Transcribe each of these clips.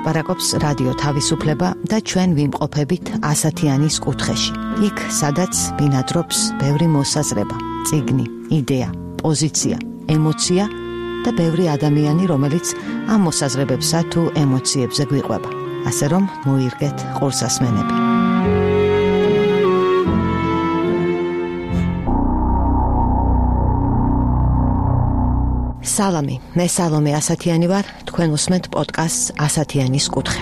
მოლაპარაკობს რადიო თავისუფლება და ჩვენ ვიმყოფებით ასათიანის კუთხეში. იქ, სადაც ბინადრობს ბევრი მოსაზრება, წიგნი, იდეა, პოზიცია, ემოცია და ბევრი ადამიანი, რომელიც ამ მოსაზრებებსა თუ ემოციებზე გვიყვება. ასე რომ მოირგეთ ყურსასმენები. სალამი, მე სალომე ასათიანი ვარ, თქვენ უსმენთ პოდკასტს ასათიანის კუთხე.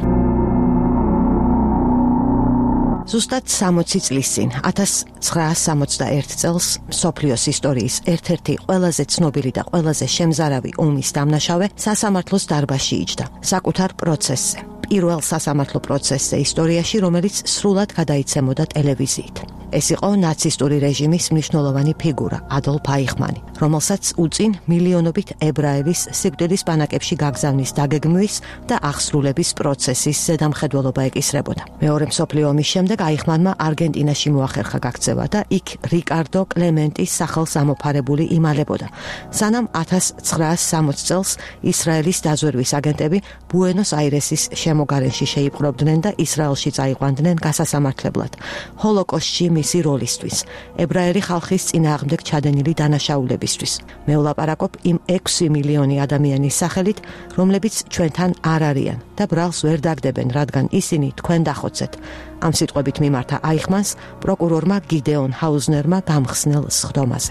ზუსტად 60 წლის წინ, 1961 წელს, მსოფლიოს ისტორიის ერთ-ერთი ყველაზე ცნობილი და ყველაზე შემზარავი ომის დამნაშავე სასამართლოს დარბაზში იჯდა, საკუთარ პროცესზე. პირველ სასამართლო პროცესზე ისტორიაში, რომელიც სრულად გადაიცემოდა ტელევიზიით. ეს იყო ნაცისტური რეჟიმის მნიშვნელოვანი ფიგურა, ადოლფ აიხმანი, რომელსაც უწინ მილიონობით ებრაელის სიკვდილის ბანაკებში გაგზავნის დაგეგმვის და აღსრულების პროცესის ზედამხედველობა ეკისრებოდა. მეორე მსოფლიო ომის შემდეგ აიხმანმა არგენტინაში მოახერხა გაქცევა და იქ რიკარდო კლემენტის სახელს ამოფარებული იმალებოდა, სანამ 1960 წელს ისრაელის დაზვერვის აგენტები ბუენოს-აირესის შემოგარენში შეიპყრობდნენ და ისრაელში წაიყვანდნენ გასასამართლებლად ჰოლოკოსტში მისი როლისთვის, ებრაელი ხალხის წინააღმდეგ ჩადენილი დანაშაულებისთვის. მე ვლაპარაკობ იმ 6 მილიონი ადამიანის სახელით, რომლებიც ჩვენთან არ არიან და ბრალს ვერ დაგდებენ, რადგან ისინი თქვენ დახოცეთ. ამ სიტყვებით მიმართა აიხმანს პროკურორმა გიდეონ ჰაუზნერმა გამხსნელ სხდომაზე.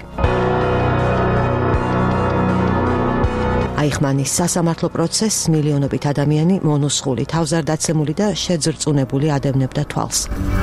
აიხმანის სასამართლო პროცესს მილიონობით ადამიანი მონუსხული, თავზარდაცემული და შეძრწუნებული ადევნებდა თვალს.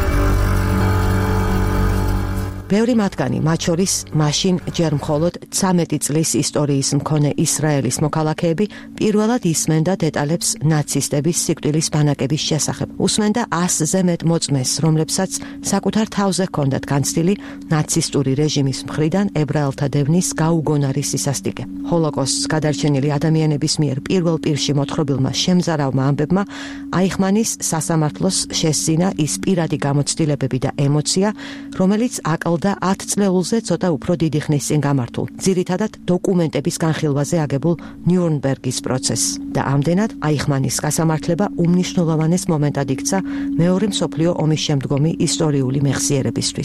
ბევრი მათგანი, მათ შორის მაშინ ჯერ მხოლოდ 13 წლის ისტორიის მქონე ისრაელის მოქალაქეები, პირველად ისმენდა დეტალებს ნაცისტების სიკვდილის ბანაკების შესახებ. უსმენდა 100-ზე მეტ მოწმეს, რომლებსაც საკუთარ თავზე ჰქონდათ განცდილი ნაცისტური რეჟიმის მხრიდან ებრაელთა დევნის გაუგონარი სისასტიკე. ჰოლოკოსტს გადარჩენილი ადამიანების მიერ პირველ პირში მოთხრობილმა შემზარავმა ამბებმა აიხმანის სასამართლოს შესძინა ის პირადი გამოცდილებები და ემოცია, რომელიც აკლდა 10 წლეულზე ცოტა უფრო დიდი ხნის წინ გამართულ, ძირითადად დოკუმენტების განხილვაზე აგებულ ნიურნბერგის პროცესს და ამდენად აიხმანის გასამართლება უმნიშვნელოვანეს მომენტად იქცა მეორე მსოფლიო ომის შემდგომი ისტორიული მეხსიერებისთვის.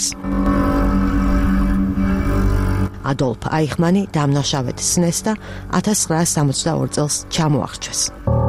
ადოლფ აიხმანი დამნაშავედ სცნეს და 1962 წელს ჩამოახრჩეს.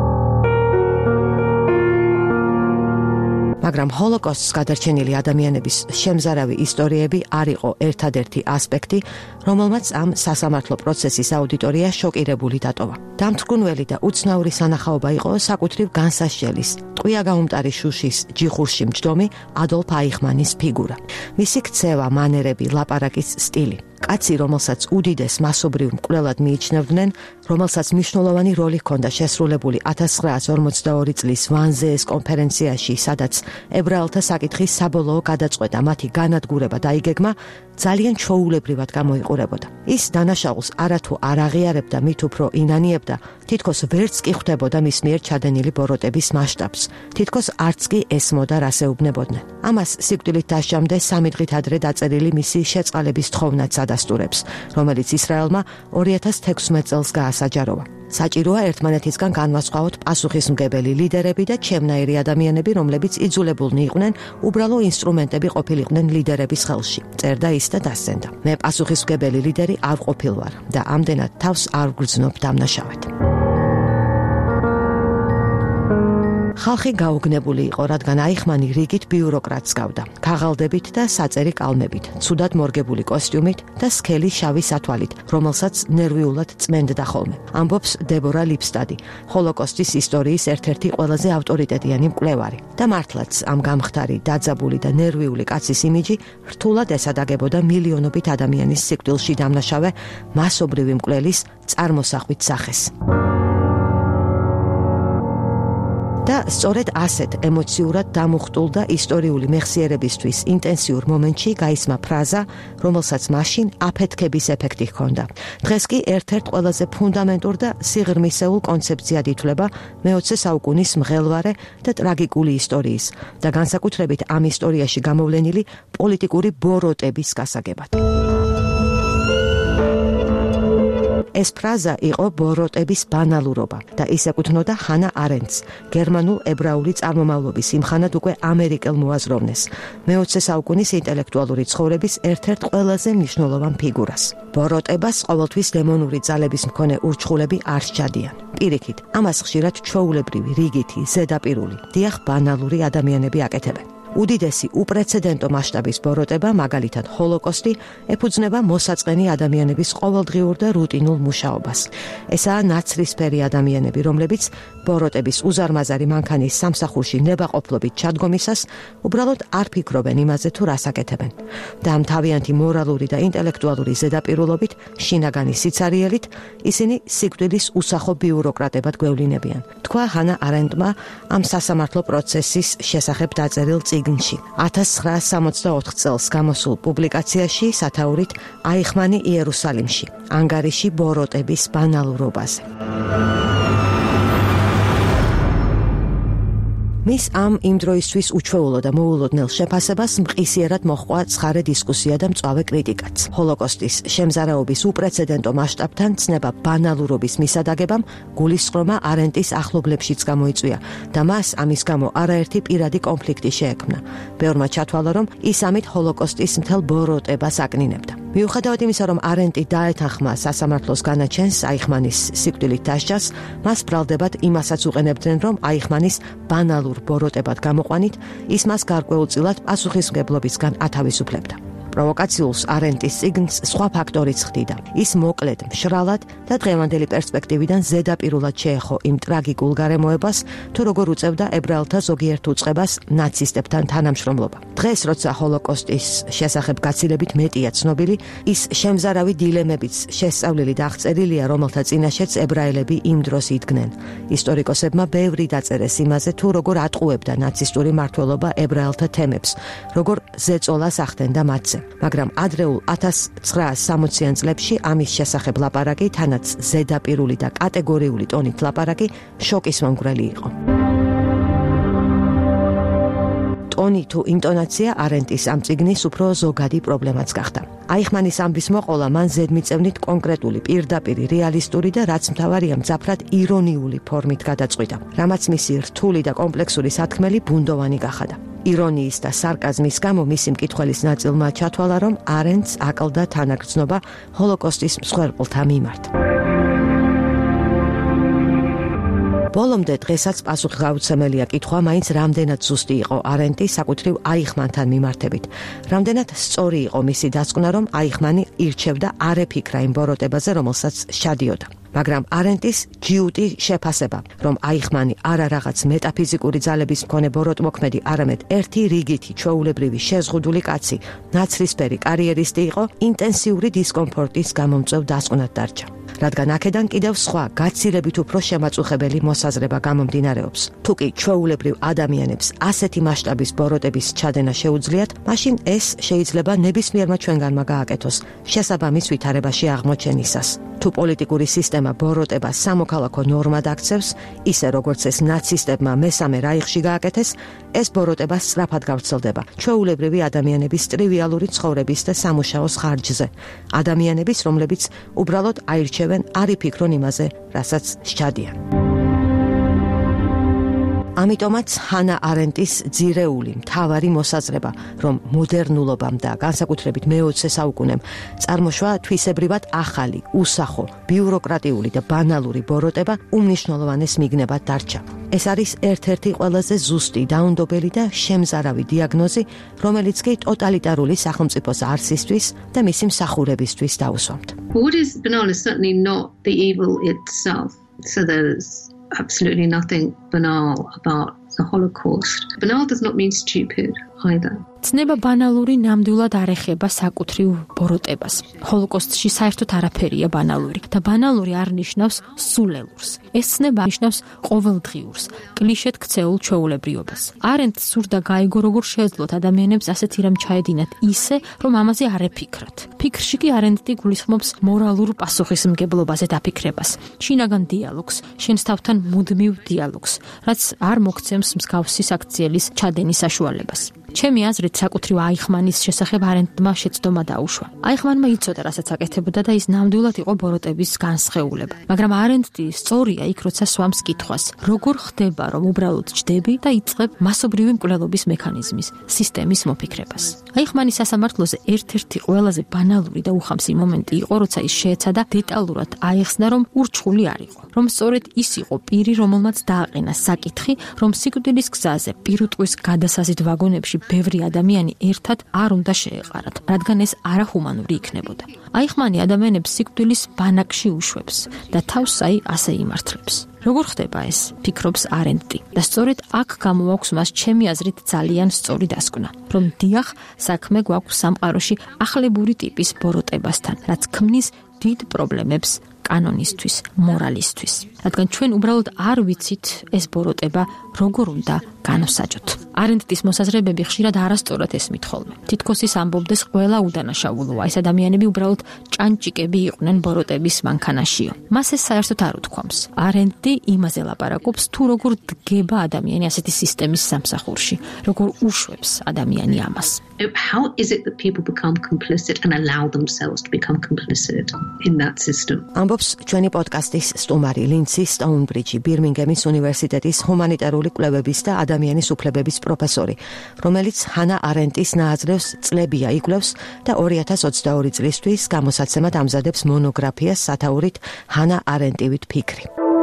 მაგრამ ჰოლოკოსტს გადარჩენილი ადამიანების შემზარავი ისტორიები არ იყო ერთადერთი ასპექტი, რომელმაც ამ სასამართლო პროცესის აუდიტორია შოკირებული დატოვა. დამთრგუნველი და უცნაური სანახაობა იყო საკუთრივ განსასჯელის, ტყვია გაუმტარი შუშის ჯიხურში მჯდომი ადოლფ აიხმანის ფიგურა. მისი ქცევა, მანერები, ლაპარაკის სტილი. კაცი, რომელსაც უდიდეს მასობრივ მკვლელად მიიჩნევდნენ, რომელსაც მნიშვნელოვანი როლი ჰქონდა შესრულებული 1942 წლის ვანზეეს კონფერენციაში, სადაც ებრაელთა საკითხის საბოლოო გადაწყვეტა, მათი განადგურება და იგეგმა ძალიან ჩვეულებრივად გამოიყურებოდა. ის დანაშაულს არათუ არ აღიარებდა, მით უფრო ინანიებდა, თითქოს ვერც კი ხვდებოდა მის მიერ ჩადენილი ბოროტების მასშტაბს, თითქოს არც კი ესმოდა რას ეუბნებოდნენ. ამას სიკვდილით დასჯამდე 3 დღით ადრე დაწერილი მისი შეწყალების თხოვნაც ადასტურებს, რომელიც ისრაელმა 2016 წელს გაასაჯაროვა. საჭიროა ერთმანეთისგან განვასხვაოთ პასუხისმგებელი ლიდერები და ჩემნაირი ადამიანები, რომლებიც იძულებულნი იყვნენ უბრალო ინსტრუმენტები ყოფილიყვნენ ლიდერების ხელში. წერდა ის და დასცენდა. მე პასუხისმგებელი ლიდერი არ ყოფილვარ და ამდენად თავს არ ვგრძნობ დამნაშავედ. ხალხი გაუგნებული იყო, რადგან აიხმანი რიგით ბიუროკრატს გავდა, ქაღალდებით და საწერი კალმებით, ცუდად მორგებული კოსტიუმით და სქელი შავი სათვალით, რომელსაც ნერვიულად წმენდდა ხოლმე. ამბობს დებორა ლიფსტადი, ჰოლოკოსტის ისტორიის ერთ-ერთი ყველაზე ავტორიტეტიანი მკვლევარი. და მართლაც ამ გამხდარი, დაძაბული და ნერვიული კაცის იმიჯი რთულად ესადაგებოდა მილიონობით ადამიანის სიკვდილში დამნაშავე მასობრივი მკვლელის წარმოსახვით სახეს. და სწორედ ასეთ ემოციურად დამუხტულ და ისტორიული მეხსიერებისთვის ინტენსიურ მომენტში გაისმა ფრაზა, რომელსაც მაშინ აფეთქების ეფექტი ჰქონდა. დღეს კი ერთ-ერთ ყველაზე ფუნდამენტურ და სიღრმისეულ კონცეფციად ითვლება მე-20 საუკუნის მღელვარე და ტრაგიკული ისტორიის და განსაკუთრებით ამ ისტორიაში გამოვლენილი პოლიტიკური ბოროტების გასაგებად. ეს ფრაზა იყო ბოროტების ბანალურობა და ის ეკუთვნოდა ჰანა არენდს, გერმანულ ებრაული წარმომავლობის იმხანად უკვე ამერიკელ მოაზროვნეს, მე-20 საუკუნის ინტელექტუალური ცხოვრების ერთ-ერთ ყველაზე მნიშვნელოვან ფიგურას. ბოროტებას ყოველთვის დემონური ძალების მქონე ურჩხულები არ სჯადიან. პირიქით, ამას ხშირად ჩვეულებრივი, რიგითი, ზედაპირული, დიახ, ბანალური ადამიანები აკეთებენ. უდიდესი უპრეცედენტო მასშტაბის ბოროტება, მაგალითად ჰოლოკოსტი, ეფუძნება მოსაწყენი ადამიანების ყოველდღიურ და რუტინულ მუშაობას. ესაა ნაცრისფერი ადამიანები, რომლებიც ბოროტების უზარმაზარი მანქანის სამსახურში ნებაყოფლობით ჩადგომისას უბრალოდ არ ფიქრობენ იმაზე, თუ რას აკეთებენ. და ამ თავიანთი მორალური და ინტელექტუალური ზედაპირულობით, შინაგანი სიცარიელით, ისინი სიკვდილის უსახო ბიუროკრატებად გვევლინებიან. თქვა ჰანა არენდმა ამ სასამართლო პროცესის შესახებ დაწერილ წიგნში. 1964 წელს გამოსულ პუბლიკაციაში სათაურით აიხმანი იერუსალიმში, ანგარიში ბოროტების ბანალურობაზე. მის ამ იმ დროისთვის უჩვეულო და მოულოდნელ შეფასებას მყისიერად მოჰყვა ცხარე დისკუსია და მწვავე კრიტიკაც. ჰოლოკოსტის შემზარაობის უპრეცედენტო მასშტაბთან ცნება ბანალურობის მისადაგებამ გულისწყრომა არენდის ახლობლებშიც გამოიწვია და მას ამის გამო არაერთი პირადი კონფლიქტი შეექმნა. ბევრმა ჩათვალა, რომ ის ამით ჰოლოკოსტის მთელ ბოროტებას აკნინებდა. მიუხედავად იმისა, რომ არენდი დაეთანხმა სასამართლოს განაჩენს აიხმანის სიკვდილით დასჯას, მას ბრალდებად იმასაც უყენებდნენ, რომ აიხმანის ბანალურ ბოროტებად გამოყვანით, ის მას გარკვეულწილად პასუხისმგებლობისგან ათავისუფლებდა. პროვოკაციულს არენდის წიგნს სხვა ფაქტორიც ხდიდა. ის მოკლედ, მშრალად და დღევანდელი პერსპექტივიდან ზედაპირულად შეეხო იმ ტრაგიკულ გარემოებას, თუ როგორ უწევდა ებრაელთა ზოგიერთ უწყებას ნაცისტებთან თანამშრომლობა. დღეს, როცა ჰოლოკოსტის შესახებ გაცილებით მეტია ცნობილი, ის შემზარავი დილემებიც შესწავლილი და აღწერილია, რომელთა წინაშეც ებრაელები იმ დროს იდგნენ. ისტორიკოსებმა ბევრი დაწერეს იმაზე, თუ როგორ ატყუებდა ნაცისტური მმართველობა ებრაელთა თემებს, როგორ ზეწოლას ახდენდა მათზე. მაგრამ ადრეულ 1960-იან წლებში ამის შესახებ ლაპარაკი, თანაც ზედაპირული და კატეგორიული ტონით ლაპარაკი, შოკის მომგვრელი იყო. ტონი თუ ინტონაცია არენდის ამ წიგნის უფრო ზოგადი პრობლემაც გახდა. აიხმანის ამბის მოყოლა მან ზედმიწევნით კონკრეტული, პირდაპირი, რეალისტური და რაც მთავარია, მძაფრად ირონიული ფორმით გადაწყვიტა, რამაც მისი რთული და კომპლექსური სათქმელი ბუნდოვანი გახადა. ირონიის და სარკაზმის გამო მისი მკითხველის ნაწილმა ჩათვალა, რომ არენდს აკლდა თანაგრძნობა ჰოლოკოსტის მსხვერპლთა მიმართ. ბოლომდე დღესაც პასუხისმგებლია კითხვა, მაინც რამდენად ზუსტი იყო არენდი საკუთრივ აიხმანთან მიმართებით. რამდენად სწორი იყო მისი დასკვნა, რომ აიხმანი ირჩევდა არ ეფიქრა იმ ბოროტებაზე, რომელსაც სჩადიოდა. მაგრამ არენდის ჯიუტი შეფასება, რომ აიხმანი არა რაღაც მეტაფიზიკური ძალების მქონე ბოროტმოქმედი, არამედ ერთი რიგითი ჩვეულებრივი შეზღუდული კაცი, ნაცრისფერი კარიერისტი იყო, ინტენსიური დისკომფორტის გამომწვევ დასკვნად დარჩა. რადგან აქედან კიდევ სხვა გაცილებით უფრო შემაწუხებელი მოსაზრება გამომდინარეობს. თუ კი ჩვეულებრივ ადამიანებს ასეთი მასშტაბის ბოროტების ჩადენა შეუძლიათ, მაშინ ეს შეიძლება ნებისმიერმა ჩვენგანმა გააკეთოს შესაბამის ვითარებაში აღმოჩენისას. თუ პოლიტიკური სისტემა ბოროტებას სამოქალაქო ნორმად აქცევს, ისე როგორც ეს ნაცისტებმა მესამე რაიხში გააკეთეს, ეს ბოროტება სწრაფად გავრცელდება ჩვეულებრივი ადამიანების ტრივიალური ცხოვრების და სამუშაოს ხარჯზე. ადამიანების, რომლებიც უბრალოდ აირჩევენ, არ იფიქრონ იმაზე, რასაც სჩადიან. ამიტომაც ჰანა არენდის ძირეული მთავარი მოსაზრება, რომ მოდერნულობამ და განსაკუთრებით მე-20 საუკუნემ წარმოშვა თვისებრივად ახალი, უსახო, ბიუროკრატიული და ბანალური ბოროტება უმნიშვნელოვანეს მიგნებად დარჩა. ეს არის ერთ-ერთი ყველაზე ზუსტი, დაუნდობელი და შემზარავი დიაგნოზი, რომელიც კი ტოტალიტარული სახელმწიფოს არსისთვის და მისი მსახურებისთვის დაუსვამთ. What is banal is certainly not the evil itself. So there's absolutely nothing banal about the Holocaust. Banal does not mean stupid either. ცნება ბანალური ნამდვილად არ ეხება საკუთრივ ბოროტებას. ჰოლოკოსტში საერთოდ არაფერია ბანალური და ბანალური არ ნიშნავს სულელურს. ეს ცნება ნიშნავს ყოველდღიურს, კლიშედ ქცეულ ჩვეულებრიობას. არენდს სურდა გაიგო, როგორ შეეძლოთ ადამიანებს ასეთი რამ ჩაედინათ ისე, რომ ამაზე არ ეფიქრათ. ფიქრში კი არენდი გულისხმობს მორალურ პასუხისმგებლობაზე დაფიქრებას, შინაგან დიალოგს, შენს თავთან მუდმივ დიალოგს, რაც არ მოგცემს მსგავსი საქციელის ჩადენის საშუალებას. ჩემი აზრით, საკუთრივ აიხმანის შესახებ არენდმა შეცდომა დაუშვა. აიხმანმა იცოდა, რასაც აკეთებდა და ის ნამდვილად იყო ბოროტების განსხეულება. მაგრამ არენდი სწორია იქ, როცა სვამს კითხვას, როგორ ხდება, რომ უბრალოდ ჯდები და იწყებ მასობრივი მკვლელობის მექანიზმის, სისტემის მოფიქრებას. აიხმანის სასამართლოზე ერთ-ერთი ყველაზე ბანალური და უხამსი მომენტი იყო, როცა ის შეეცადა დეტალურად აეხსნა, რომ ურჩხული არ იყო, რომ სწორედ ის იყო პირი, რომელმაც დააყენა საკითხი, რომ სიკვდილის გზაზე პირუტყვის გადასაზიდ ვაგონებში ბევრი ადამიანი ერთად არ უნდა შეეყარათ, რადგან ეს არაჰუმანური იქნებოდა. აიხმანი ადამიანებს სიკვდილის ბანაკში უშვებს და თავს ასე იმართლებს. როგორ ხდება ეს? ფიქრობს არენდი. და სწორედ აქ გამოაქვს მას ჩემი აზრით ძალიან სწორი დასკვნა, რომ დიახ, საქმე გვაქვს სამყაროში ახლებური ტიპის ბოროტებასთან, რაც ქმნის დიდ პრობლემებს კანონისთვის, მორალისთვის. რადგან ჩვენ უბრალოდ არ ვიცით ეს ბოროტება როგორ უნდა განვსაჯოთ. არენდის მოსაზრებები ხშირად არასწორად ესმით ხოლმე. თითქოს ის ამბობდეს ყველა უდანაშაულოა, ეს ადამიანები უბრალოდ ჭანჭიკები იყვნენ ბოროტების მანქანაშიო. მას ეს საერთოდ არ უთქვამს. არენდი იმაზე ლაპარაკობს, თუ როგორ დგება ადამიანი ასეთი სისტემის სამსახურში, როგორ უშვებს ადამიანი ამას. How is it that people become complicit and allow themselves to become complicit in that system? ამბობს ჩვენი პოდკასტის სტუმარი ლინცი სტოუნბრიჯი, ბირმინგემის უნივერსიტეტის ჰუმანიტარული კვლევების და ადამიანის უფლებების პროფესორი, რომელიც ჰანა არენდის ნააზრევს წლებია იკვლევს და 2022 წლისთვის გამოსაცემად ამზადებს მონოგრაფიას სათაურით ჰანა არენდივით ფიქრი.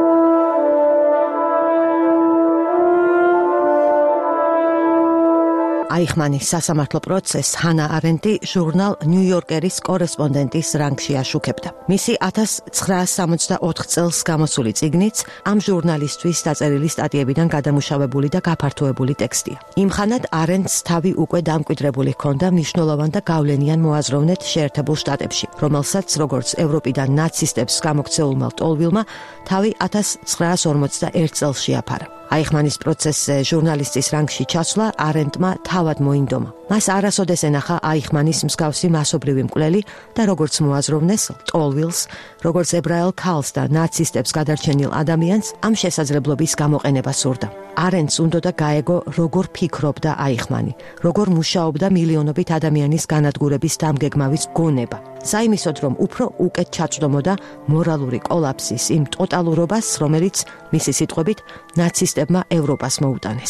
აიხმანის სასამართლო პროცესს ჰანა არენდი ჟურნალ ნიუ-იორკერის კორესპონდენტის რანგში აშუქებდა. მისი 1964 წელს გამოსული წიგნიც ამ ჟურნალისტვის დაწერილი სტატიებიდან გადამუშავებული და გაფართოებული ტექსტია. იმხანად არენდს თავი უკვე დამკვიდრებული ჰქონდა მნიშვნელოვან და გავლენიან მოაზროვნედ შეერთებულ შტატებში, რომელსაც როგორც ევროპიდან ნაცისტებს გამოქცეულმა ლტოლვილმა თავი 1941 წელს შეაფარა. აიხმანის პროცესზე ჟურნალისტის რანგში ჩასვლა არენდმა თავად მოინდომა. მას არასოდეს ენახა აიხმანის მსგავსი მასობრივი მკვლელი და როგორც მოაზროვნეს ლტოლვილს, როგორც ებრაელ ქალს და ნაცისტებს გადარჩენილ ადამიანს ამ შესაძლებლობის გამოყენება სურდა. არენდს უნდოდა გაეგო, როგორ ფიქრობდა აიხმანი, როგორ მუშაობდა მილიონობით ადამიანის განადგურების დამგეგმავის გონება. საიმისოდ, რომ უფრო უკეთ ჩაწვდომოდა მორალური კოლაფსის იმ ტოტალურობას, რომელიც მისი სიტყვებით ნაცისტებმა ევროპას მოუტანეს.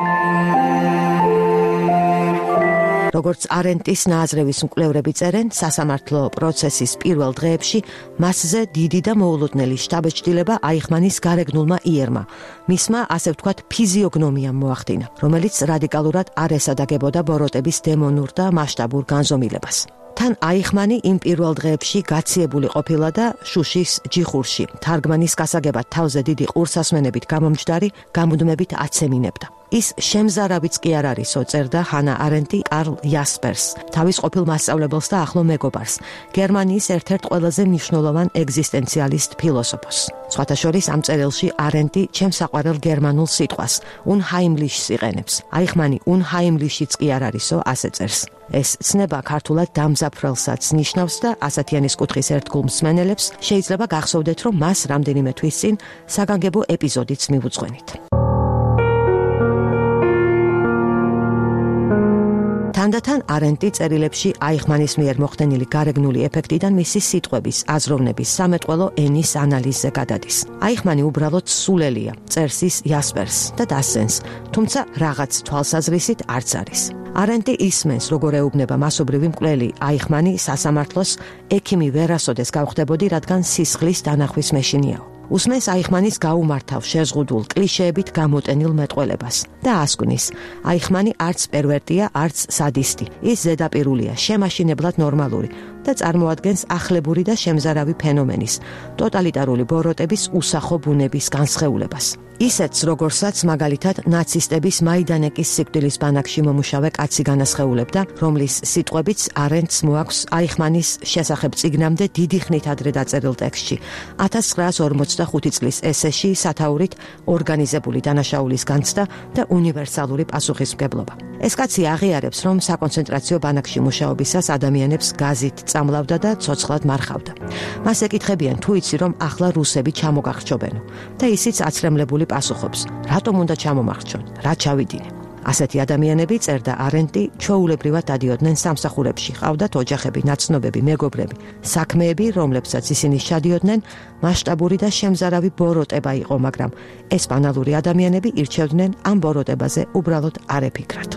როგორც არენდის ნააზრევის მკვლევრები წერენ, სასამართლო პროცესის პირველ დღეებში მასზე დიდი და მოულოდნელი შთაბეჭდილება აიხმანის გარეგნულმა იერმა. მისმა, ასე ვთქვათ, ფიზიოგნომიამ მოახდინა, რომელიც რადიკალურად არ ესადაგებოდა ბოროტების დემონურ და მასშტაბურ განზომილებას. თან აიხმანი იმ პირველ დღეებში გაციებული ყოფილა და შუშის ჯიხურში, თარგმანის გასაგებად თავზე დიდი ყურსასმენებით გამომჯდარი გამუდმებით აცემინებდა. ის შემზარავიც კი არ არისო, წერდა ჰანა არენდი კარლ იასპერს, თავის ყოფილ მასწავლებელს და ახლო მეგობარს, გერმანიის ერთ-ერთ ყველაზე მნიშვნელოვან ეგზისტენციალისტ ფილოსოფოს. სხვათა შორის ამ წერილში არენდი ჩემს საყვარელ გერმანულ სიტყვას, unheimlichs იყენებს. აიხმანი unheimlichიც კი არ არისო, ასე წერს. ეს ცნება ქართულად დამზაფრელსაც ნიშნავს და ასათიანის კუთხის ერთგულ მსმენელებს შეიძლება გახსოვდეთ, რომ მას რამდენიმე თვის წინ საგანგებო ეპიზოდიც მივუძღვენით. თანდათან არენდი წერილებში აიხმანის მიერ მოხდენილი გარეგნული ეფექტიდან მისი სიტყვების, აზროვნების, სამეტყველო ენის ანალიზზე გადადის. აიხმანი უბრალოდ სულელია, წერს ის იასპერს და დასცენს, თუმცა რაღაც თვალსაზრისით არც არის. არენდი ისმენს, როგორ ეუბნება მასობრივი მკვლელი აიხმანი სასამართლოს ექიმი ვერასოდეს გავხდებოდი, რადგან სისხლის დანახვის მეშინიაო. უსმენს აიხმანის გაუმართავ, შეზღუდულ, კლიშეებით გამოტენილ მეტყველებას და ასკვნის, აიხმანი არც პერვერტია, არც სადისტი. ის ზედაპირულია, შემაშინებლად ნორმალური და წარმოადგენს ახლებური და შემზარავი ფენომენის, ტოტალიტარული ბოროტების უსახო ბუნების განსხეულებას. ისეთს, როგორსაც მაგალითად ნაცისტების მაიდანეკის სიკვდილის ბანაკში მომუშავე კაცი განასხეულებდა, რომლის სიტყვებიც არენდს მოაქვს აიხმანის შესახებ წიგნამდე დიდი ხნით ადრე დაწერილ ტექსტში, 1945 წლის ესეში სათაურით ორგანიზებული დანაშაულის განცდა და უნივერსალური პასუხისმგებლობა. ეს კაცი აღიარებს, რომ საკონცენტრაციო ბანაკში მუშაობისას ადამიანებს გაზით წამლავდა და ცოცხლად მარხავდა. მას ეკითხებიან, თუ იცი, რომ ახლა რუსები ჩამოგახჩობენო და ისიც აცრემლებული პასუხობს, რატომ უნდა ჩამომარჩონ, რა ჩავიდინე. ასეთი ადამიანები, წერდა არენტი, ჩვეულებრივად დადიოდნენ სამსახურებში, ყავდათ ოჯახები, ნაცნობები, მეგობრები, საქმეები, რომლებსაც ისინი ჩადიოდნენ, მასშტაბური და შემზარავი ბოროტება იყო, მაგრამ ეს ბანალური ადამიანები ირჩევდნენ ამ ბოროტებაზე უბრალოდ არ ეფიქრათ.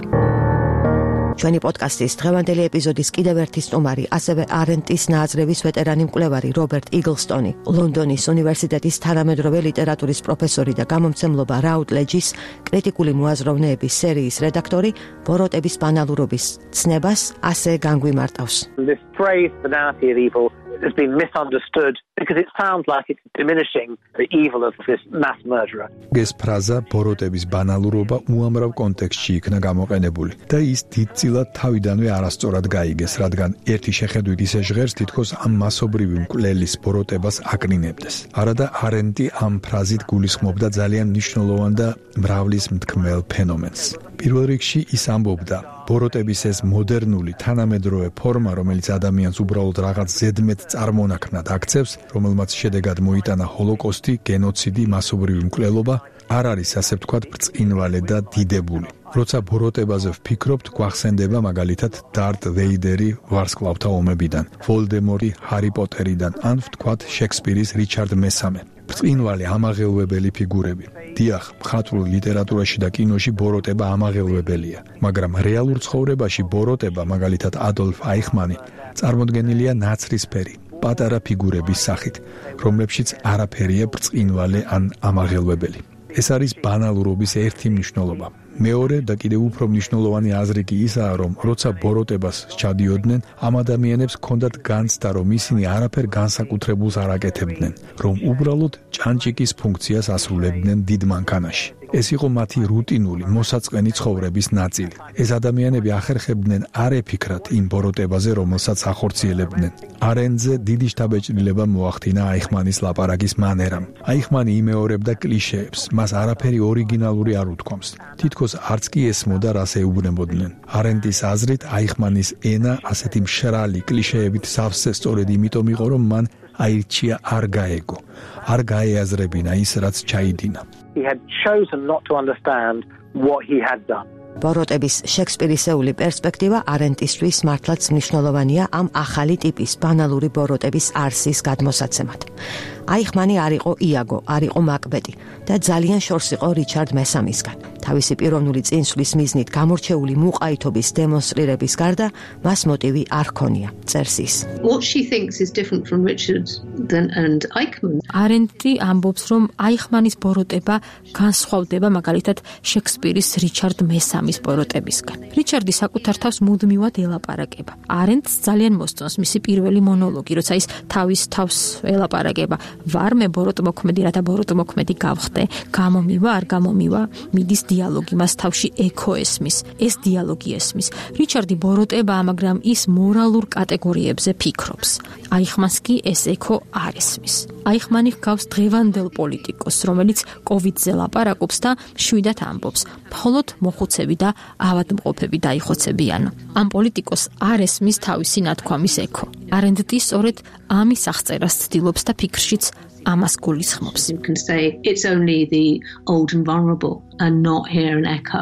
ჩვენი პოდკასტის დღევანდელი ეპიზოდის კიდევ ერთი სტუმარი, ასევე არენტის ნააზრევის ვეტერანი მკვლევარი რობერტ იგლსტონი, ლონდონის უნივერსიტეტის თანამედროვე ლიტერატურის პროფესორი და გამომცემლობა რაუტლეჯის კრიტიკული მოაზროვნეების სერიის რედაქტორი, ბოროტების ბანალურობის ცნებას ასე განგვიმარტავს. This phrase, banality of evil, has been misunderstood because it sounds like it's diminishing the evil of this mass murderer. ეს ფრაზა ბოროტების ბანალურობა უამრავ კონტექსტში იქნა გამოყენებული და ის დიდწილად თავიდანვე არასწორად გაიგეს, რადგან ერთი შეხედვით ისე ჟღერს თითქოს ამ მასობრივი მკვლელის ბოროტებას აკრინებდეს. არადა არენტი ამ ფრაზით გულისხმობდა ძალიან მნიშვნელოვან და მრავლის მთქმელ ფენომენს. პირველ რიგში ის ამბობდა, ბოროტების ეს მოდერნული თანამედროვე ფორმა, რომელიც ადამიანს უბრალოდ რაღაც ზედმეტ წარმონაქმნად აქცევს, რომელმაც შედეგად მოიტანა ჰოლოკოსტი, გენოციდი, მასობრივი მკვლელობა, არ არის ასე ვთქვათ ბრწყინვალე და დიდებული. როცა ბოროტებაზე ვფიქრობთ, გვახსენდება მაგალითად დარტ ვეიდერი ვარსკვლავთა ომებიდან, ვოლდემორი ჰარი პოტერიდან, ან ვთქვათ შექსპირის რიჩარდ მესამე. ბრწყინვალე ამაღელვებელი ფიგურები. დიახ, მხატვრულ ლიტერატურაში და კინოში ბოროტება ამაღელვებელია, მაგრამ რეალურ ცხოვრებაში ბოროტება, მაგალითად ადოლფ აიხმანი, წარმოდგენილია ნაცრისფერი, პატარა ფიგურების სახით, რომლებშიც არაფერია ბრწყინვალე ან ამაღელვებელი. ეს არის ბანალურობის ერთი მნიშვნელობა. მეორე და კიდევ უფრო მნიშვნელოვანი აზრი კი ისაა, რომ როცა ბოროტებას ჩადიოდნენ, ამ ადამიანებს ჰქონდათ განცდა, რომ ისინი არაფერ განსაკუთრებულს არ აკეთებდნენ, რომ უბრალოდ ჭანჭიკის ფუნქციას ასრულებდნენ დიდ მანქანაში. ეს იყო მათი რუტინული, მოსაწყენი ცხოვრების ნაწილი. ეს ადამიანები ახერხებდნენ არ ეფიქრათ იმ ბოროტებაზე, რომელსაც ახორციელებდნენ. არენტზე დიდი შთაბეჭდილება მოახდინა აიხმანის ლაპარაკის მანერამ. აიხმანი იმეორებდა კლიშეებს, მას არაფერი ორიგინალური არ უთქვამს. თითქოს არც კი ესმოდა, რას ეუბნებოდნენ. არენტის აზრით, აიხმანის ენა ასეთი მშრალი კლიშეებით სავსე სწორედ იმიტომ იყო, რომ მან აირჩია არ გაეგო, არ გაეაზრებინა ის, რაც ჩაიდინა. He had chosen not to understand what he had done. ბოროტების შექსპირისეული პერსპექტივა არენტისთვის მართლაც მნიშვნელოვანია ამ ახალი ტიპის ბანალური ბოროტების არსის გადმოსაცემად. აიხმანი არ იყო იაგო, არ იყო მაკბეტი და ძალიან შორს იყო რიჩარდ მესამისგან. თავისი პიროვნული წინსვლის მიზნით გამორჩეული მუყაითობის დემონსტრირების გარდა მას მოტივი არ ჰქონია, წერს ის. What she thinks is different from Richard and Eichmann. არენტი ამბობს, რომ აიხმანის ბოროტება განსხვავდება მაგალითად შექსპირის რიჩარდ მესამის ბოროტებისგან. რიჩარდი საკუთარ თავს მუდმივად ელაპარაკება. არენტს ძალიან მოსწონს მისი პირველი მონოლოგი, როცა ის თავის თავს ელაპარაკება. ვარ მე ბოროტმოქმედი, რათა ბოროტმოქმედი გავხდე, გამომივა, არ გამომივა, მიდის დიალოგი, მას თავში ექო ესმის, ეს დიალოგი ესმის. რიჩარდი ბოროტებაა, მაგრამ ის მორალურ კატეგორიებზე ფიქრობს. აიხმანს კი ეს ექო არ ესმის. აიხმანი ჰგავს დღევანდელ პოლიტიკოს, რომელიც კოვიდზე ლაპარაკობს და მშვიდად ამბობს, მხოლოდ მოხუცები და ავადმყოფები დაიხოცებიან. ამ პოლიტიკოს არ ესმის თავისი ნათქვამის ექო. არენტი სწორედ ამის აღწერას ცდილობს და ფიქრშიც ამას გულისხმობს. You can say it's only the old and vulnerable and not hear an echo.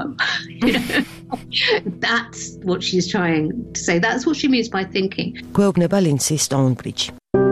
That's what she's trying to say. That's what she means by thinking. გვეუბნება ლინსი სტოუნბრიჯი.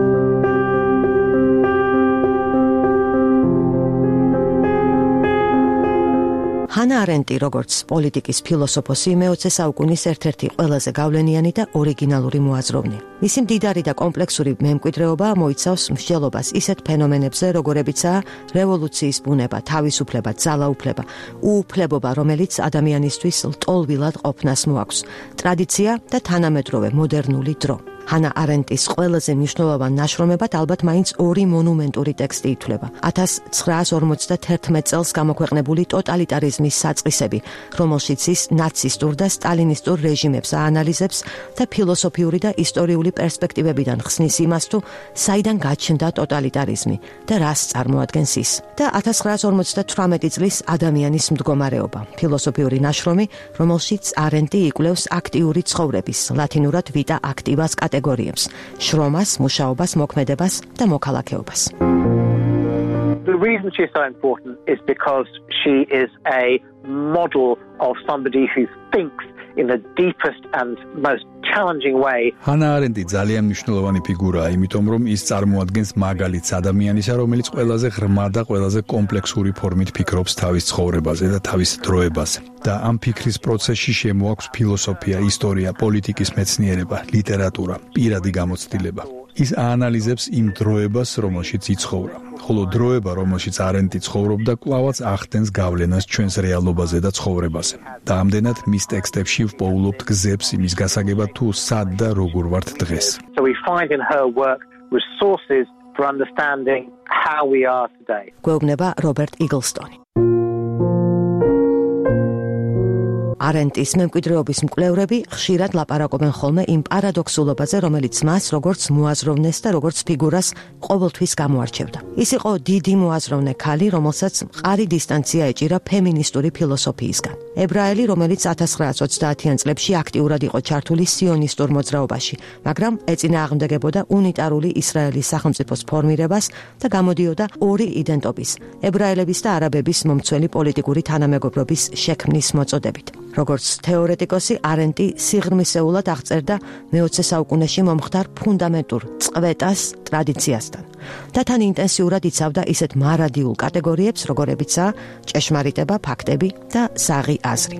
ჰანა არენტი, როგორც პოლიტიკის ფილოსოფოსი, მე-20 საუკუნის ერთ-ერთი ყველაზე გავლენიანი და ორიგინალური მოაზროვნე. მისი მდიდარი და კომპლექსური მემკვიდრეობა მოიცავს მსჯელობას ისეთ ფენომენებზე, როგორებიცაა რევოლუციის ბუნება, თავისუფლება, ძალაუფლება, უუფლებობა, რომელიც ადამიანისთვის ლტოლვილად ყოფნას მოაქვს, ტრადიცია და თანამედროვე მოდერნული დრო. ჰანა არენტის ყველაზე მნიშვნელოვან ნაშრომებად ალბათ მაინც ორი მონუმენტური ტექსტი ითვლება. 1951 წელს გამოქვეყნებული ტოტალიტარიზმის საწყისები, რომელშიც ის ნაცისტურ და სტალინისტურ რეჟიმებს აანალიზებს და ფილოსოფიური და ისტორიული პერსპექტივებიდან ხსნის იმას, თუ საიდან გაჩნდა ტოტალიტარიზმი და რას წარმოადგენს ის. და 1958 წლის ადამიანის მდგომარეობა, ფილოსოფიური ნაშრომი, რომელშიც არენტი იკვლევს აქტიური ცხოვრების, ლათინურად vita activas კატეგორიებს, შრომას, მუშაობას, მოქმედებას და მოქალაქეობას. The reason she's so important is because she is a model of somebody who thinks in the deepest and most challenging way. ჰანა არენდი ძალიან მნიშვნელოვანი ფიგურაა, იმიტომ რომ ის წარმოადგენს მაგალითს ადამიანისა, რომელიც ყველაზე ღრმა და ყველაზე კომპლექსური ფორმით ფიქრობს თავის ცხოვრებაზე და თავის დროებაზე. და ამ ფიქრის პროცესში შემოაქვს ფილოსოფია, ისტორია, პოლიტიკის მეცნიერება, ლიტერატურა, პირადი გამოცდილება. ის აანალიზებს იმ დროებას, რომელშიც იცხოვრა. ხოლო დროება, რომელშიც არენდი ცხოვრობდა, კვლავაც ახდენს გავლენას ჩვენს რეალობაზე და ცხოვრებაზე. და ამდენად მის ტექსტებში ვპოულობთ გზებს იმის გასაგებად, თუ სად და როგორ ვართ დღეს. So we find in her work resources for understanding how we are today. გვეუბნება რობერტ იგლსტონი. არენტის მემკვიდრეობის მკვლევრები ხშირად ლაპარაკობენ ხოლმე იმ პარადოქსულობაზე, რომელიც მას როგორც მოაზროვნეს და როგორც ფიგურას ყოველთვის გამოარჩევდა. ის იყო დიდი მოაზროვნე ქალი, რომელსაც მყარი დისტანცია ეჭირა ფემინისტური ფილოსოფიისგან. ებრაელი, რომელიც 1930-იან წლებში აქტიურად იყო ჩართული სიონისტურ მოძრაობაში, მაგრამ ეწინააღმდეგებოდა უნიტარული ისრაელის სახელმწიფოს ფორმირებას და გამოდიოდა ორი იდენტობის, ებრაელების და არაბების მომცველი პოლიტიკური თანამეგობრობის შექმნის მოწოდებით. როგორც თეორეტიკოსი, არენდი სიღრმისეულად აღწერდა მე-20 საუკუნეში მომხდარ ფუნდამენტურ წყვეტას ტრადიციასთან და თან ინტენსიურად იცავდა ისეთ მარადიულ კატეგორიებს, როგორებიცაა ჭეშმარიტება, ფაქტები და საღი აზრი.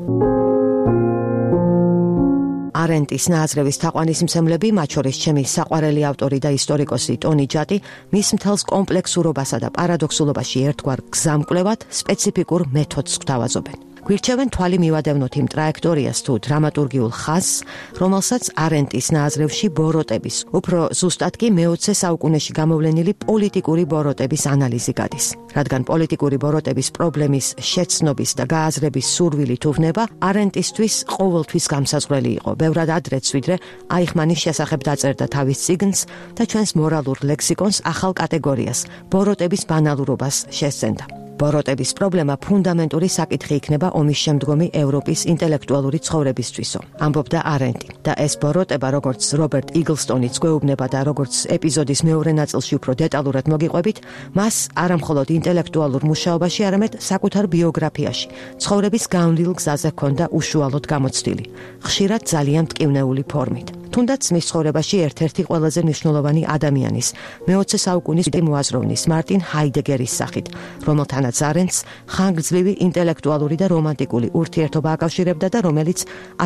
არენდის ნააზრევის თაყვანისმცემლები, მათ შორის ჩემი საყვარელი ავტორი და ისტორიკოსი ტონი ჯატი, მის მთელს კომპლექსურობასა და პარადოქსულობაში ერთგვარ გზამკვლევად სპეციფიკურ მეთოდს გვთავაზობენ. გვირჩევენ თვალი მივადევნოთ იმ ტრაექტორიას თუ დრამატურგიულ ხაზს, რომელსაც არენდის ნააზრევში ბოროტების, უფრო ზუსტად კი მე-20 საუკუნეში გამოვლენილი პოლიტიკური ბოროტების ანალიზი გადის. რადგან პოლიტიკური ბოროტების პრობლემის შეცნობის და გააზრების სურვილი თუვნება არენდისთვის ყოველთვის გამსაზღვრელი იყო. ბევრად ადრეც ვიდრე აიხმანის შესახებ დაწერდა თავის წიგნს და ჩვენს მორალურ ლექსიკონს ახალ კატეგორიას, ბოროტების ბანალურობას შესწენდა. ბოროტების პრობლემა ფუნდამენტური საკითხი იქნება ომის შემდგომი ევროპის ინტელექტუალური ცხოვრებისთვისო, ამბობდა არენდი. და ეს ბოროტება, როგორც რობერტ იგლსტონიც გვეუბნება და როგორც ეპიზოდის მეორე ნაწილში უფრო დეტალურად მოგიყვებით, მას არამხოლოდ ინტელექტუალურ მუშაობაში, არამედ საკუთარ ბიოგრაფიაში, ცხოვრების გავლილ გზაზე ჰქონდა უშუალოდ გამოცდილი, ხშირად ძალიან მტკივნეული ფორმით. თუნდაც მის ცხოვრებაში ერთ-ერთი ყველაზე მნიშვნელოვანი ადამიანის, მე-20 საუკუნის მოაზროვნის მარტინ ჰაიდეგერის სახით, რომელთანაც არენდს ხანგრძლივი ინტელექტუალური და რომანტიკული ურთიერთობა აკავშირებდა და რომელიც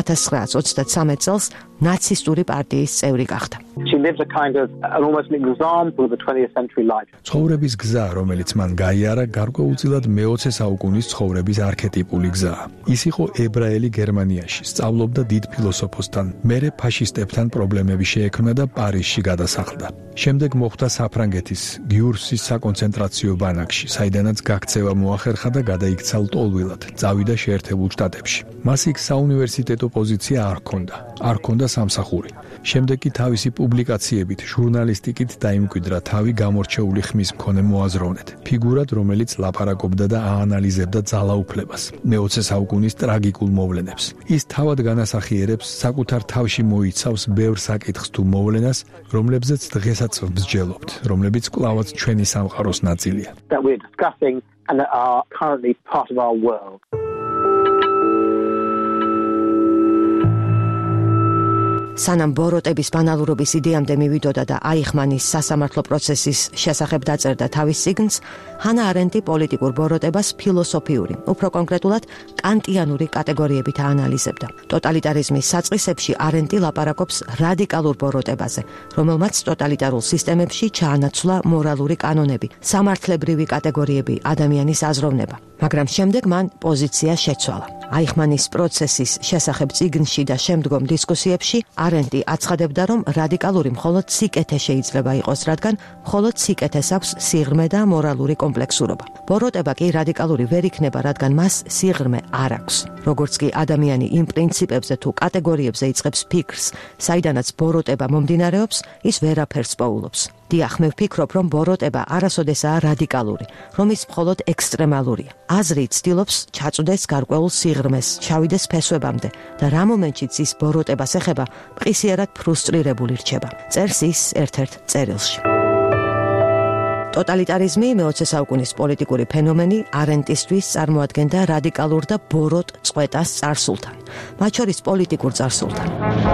1933 წელს ნაცისტური პარტიის წევრი გახდა. She lives a kind of almost an example of the 20th century life. ცხოვრების გზა, რომელიც მან გაიარა, გარკვეულწილად მე-20 საუკუნის ცხოვრების არქეტიპული გზაა. ის იყო ებრაელი გერმანიაში, სწავლობდა დიდ ფილოსოფოსთან, მერე ფაშისტებთან პრობლემები შეექმნა და პარიზში გადასახლდა. შემდეგ მოხვდა საფრანგეთის გიურსის საკონცენტრაციო ბანაკში, საიდანაც გაქცევა მოახერხა და გადაიქცა ლტოლვილად, წავიდა შეერთებულ შტატებში. მას იქ საუნივერსიტეტო პოზიცია არ ჰქონდა, არ ჰქონდა სამსახური. შემდეგ კი თავისი პუბლიკაციებით, ჟურნალისტიკით დაიმკვიდრა თავი გამორჩეული ხმის მქონე მოაზროვნედ, ფიგურად, რომელიც ლაპარაკობდა და აანალიზებდა ძალაუფლებას, მე-20 საუკუნის ტრაგიკულ მოვლენებს. ის თავად განასახიერებს, საკუთარ თავში მოიცავს ბევრ საკითხს თუ მოვლენას, რომლებზეც დღესაც ვსჯელობთ, რომლებიც კვლავაც ჩვენი სამყაროს ნაწილია. That we're discussing and that are currently part of our world. სანამ ბოროტების ბანალურობის იდეამდე მივიდოდა და აიხმანის სასამართლო პროცესის შესახებ დაწერდა თავის წიგნს, ჰანა არენდი პოლიტიკურ ბოროტებას ფილოსოფიური, უფრო კონკრეტულად კანტიანური კატეგორიებით აანალიზებდა. ტოტალიტარიზმის საწყისებში არენდი ლაპარაკობს რადიკალურ ბოროტებაზე, რომელმაც ტოტალიტარულ სისტემებში ჩაანაცვლა მორალური კანონები, სამართლებრივი კატეგორიები, ადამიანის აზროვნება. მაგრამ შემდეგ მან პოზიცია შეცვალა. აიხმანის პროცესის შესახებ წიგნში და შემდგომ დისკუსიებში არენდი აცხადებდა, რომ რადიკალური მხოლოდ სიკეთე შეიძლება იყოს, რადგან მხოლოდ სიკეთეს აქვს სიღრმე და მორალური კომპლექსურობა. ბოროტება კი რადიკალური ვერ იქნება, რადგან მას სიღრმე არ აქვს. როგორც კი ადამიანი იმ პრინციპებზე თუ კატეგორიებზე იწყებს ფიქრს, საიდანაც ბოროტება მომდინარეობს, ის ვერაფერს პოულობს. დიახ, მე ვფიქრობ, რომ ბოროტება არასოდესაა რადიკალური, რომ ის მხოლოდ ექსტრემალურია. აზრი ცდილობს ჩაწვდეს გარკვეულ სიღრმეს, ჩავიდეს ფესვებამდე და რა მომენტშიც ის ბოროტებას ეხება, მყისიერად ფრუსტრირებული რჩება. წერს ის ერთ-ერთ წერილში. ტოტალიტარიზმი მე-20 საუკუნის პოლიტიკური ფენომენი არენტისთვის წარმოადგენდა რადიკალურ და ბოროტ წყვეტას წარსულთან, მათ შორის პოლიტიკურ წარსულთან.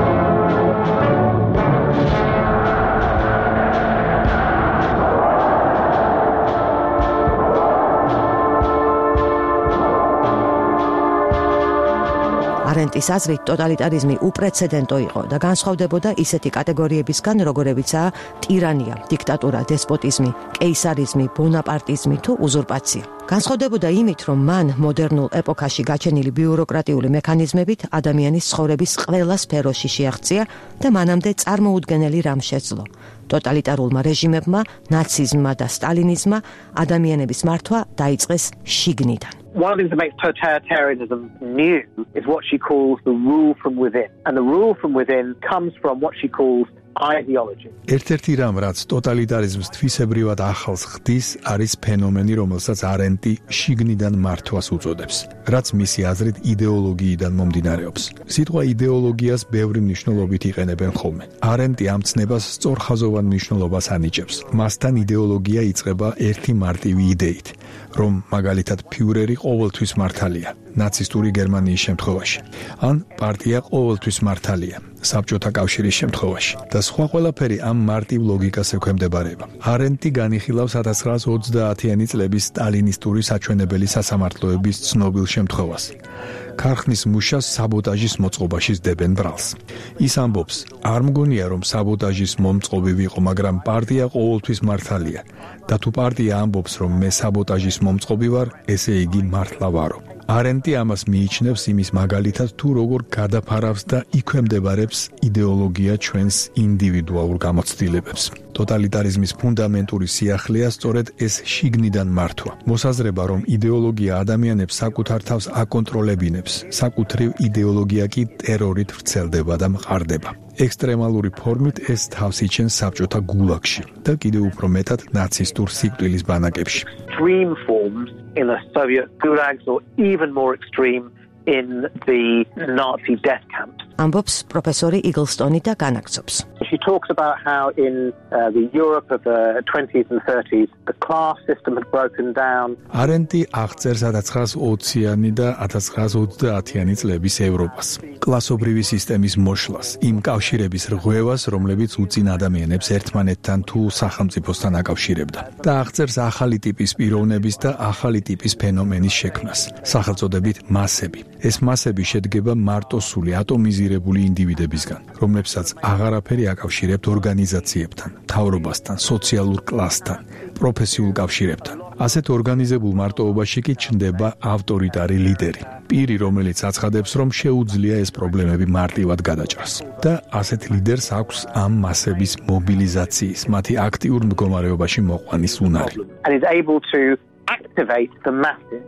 არენტის აზრით ტოტალიტარიზმი უპრეცედენტო იყო და განსხვავდებოდა ისეთი კატეგორიებისგან, როგორებიცაა ტირანია, დიქტატურა, დესპოტიზმი, კეისარიზმი, ბონაპარტიზმი თუ უზურპაცია. განსხვავდებოდა იმით, რომ მან მოდერნულ ეპოქაში გაჩენილი ბიუროკრატიული მექანიზმებით ადამიანის ცხოვრების ყველა სფეროში შეაღწია და მანამდე წარმოუდგენელი რამ შეძლო. ტოტალიტარულმა რეჟიმებმა, ნაციზმმა და სტალინიზმმა ადამიანების მართვა დაიწყეს შიგნიდან. One of the things that makes totalitarianism new is what she calls the rule from within. And the rule from within comes from what she calls ideology. ერთ-ერთი რამ, რაც ტოტალიტარიზმს თვისებრივად ახალს ხდის, არის ფენომენი, რომელსაც არენტი შიგნიდან მართვას უწოდებს, რაც მისი აზრით იდეოლოგიიდან მომდინარეობს. სიტყვა იდეოლოგიას ბევრი მნიშვნელობით იყენებენ ხოლმე. არენტი ამ ცნებას სწორხაზოვან მნიშვნელობას ანიჭებს. მასთან იდეოლოგია იწყება ერთი მარტივი იდეით, რომ მაგალითად ფიურერი ყოველთვის მართალია, ნაცისტური გერმანიის შემთხვევაში, ან პარტია ყოველთვის მართალია, საბჭოთა კავშირის შემთხვევაში და სხვა ყველაფერი ამ მარტივ ლოგიკას ექვემდებარება. არენტი განიხილავს 1930-იანი წლების სტალინისტური საჩვენებელი სასამართლოების ცნობილ შემთხვევას. ქარხნის მუშას საბოტაჟის მოწყობაში სდებენ ბრალს. ის ამბობს, არ მგონია რომ საბოტაჟის მომწყობი ვიყო, მაგრამ პარტია ყოველთვის მართალია და თუ პარტია ამბობს რომ მე საბოტაჟის მომწყობი ვარ, ესე იგი მართლა ვარო. არენტი ამას მიიჩნევს იმის მაგალითად თუ როგორ გადაფარავს და იქვემდებარებს იდეოლოგია ჩვენს ინდივიდუალურ გამოცდილებებს. ტოტალიტარიზმის ფუნდამენტური სიახლეა სწორედ ეს შიგნიდან მართვა. მოსაზრება, რომ იდეოლოგია ადამიანებს საკუთარ თავს აკონტროლებინებს, საკუთრივ იდეოლოგია კი ტერორით ვრცელდება და მყარდება. ექსტრემალური ფორმით ეს თავს იჩენს საბჭოთა გულაგში და კიდევ უფრო მეტად ნაცისტურ სიკვდილის ბანაკებში. Extreme forms in the Soviet gulags or even more extreme in the Nazi death camps. ამბობს პროფესორი იგლსტონი და განაგრძობს. She talks about how in the Europe of the 20s and 30s the class system had broken down. არენტი აღწერს 1920-იანი და 1930-იანი წლების ევროპას, კლასობრივი სისტემის მოშლას, იმ კავშირების რღვევას, რომლებიც უწინ ადამიანებს ერთმანეთთან თუ სახელმწიფოსთან აკავშირებდა და აღწერს ახალი ტიპის პიროვნების და ახალი ტიპის ფენომენის შექმნას, სახელწოდებით მასები. ეს მასები შედგება მარტოსული ატომიზირებული ინდივიდებისგან, რომლებსაც აღარაფერი აკავშირებთ ორგანიზაციებთან, მთავრობასთან, სოციალურ კლასთან, პროფესიულ კავშირებთან. ასეთ ორგანიზებულ მარტოობაში კი ჩნდება ავტორიტარი ლიდერი, პირი, რომელიც აცხადებს, რომ შეუძლია ეს პრობლემები მარტივად გადაჭრას. და ასეთ ლიდერს აქვს ამ მასების მობილიზაციის, მათი აქტიურ მდგომარეობაში მოყვანის უნარი. And is able to activate the masses.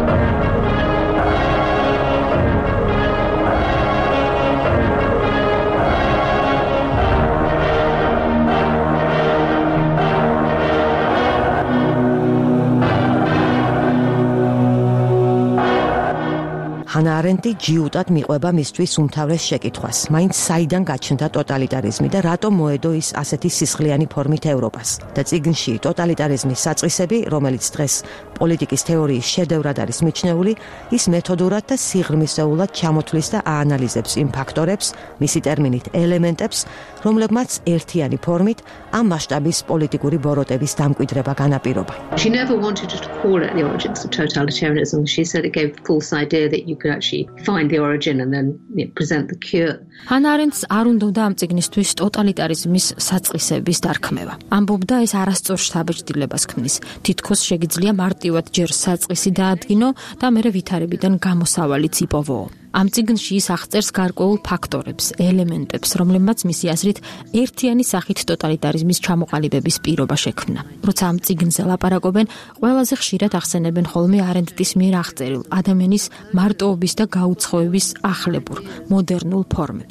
ჰანა არენტი ჯიუტად მიყვება მისთვის უმთავრეს შეკითხვას, მაინც საიდან გაჩნდა ტოტალიტარიზმი და რატომ მოედო ის ასეთი სისხლიანი ფორმით ევროპას. და წიგნში ტოტალიტარიზმის საწყისები, რომელიც დღეს პოლიტიკის თეორიის შედევრად არის მიჩნეული, ის მეთოდურად და სიღრმისეულად ჩამოთვლის და აანალიზებს იმ ფაქტორებს, მისი ტერმინით ელემენტებს, რომლებმაც ერთიანი ფორმით ამ მასშტაბის პოლიტიკური ბოროტების დამკვიდრება განაპირობა. She never wanted to call it the origins of totalitarianism. She said it gave a false idea that you could actually find the origin and then present the cure. ჰანა არენტს არ უნდოდა ამ წიგნისთვის ტოტალიტარიზმის საწყისების დარქმევა. ამბობდა ეს არასწორ შთაბეჭდილებას ქმნის. თითქოს შეგიძლია მარტივად ჯერ საწყისი დაადგინო და მერე ვითარებიდან გამოსავალიც იპოვო. ამ წიგნში ის აღწერს გარკვეულ ფაქტორებს, ელემენტებს, რომლებმაც მისი აზრით ერთიანი სახით ტოტალიტარიზმის ჩამოყალიბების პირობა შექმნა. როცა ამ წიგნზე ლაპარაკობენ, ყველაზე ხშირად ახსენებენ ხოლმე არენტის მიერ აღწერილ ადამიანის მარტოობის და გაუცხოების ახლებურ, მოდერნულ ფორმებს.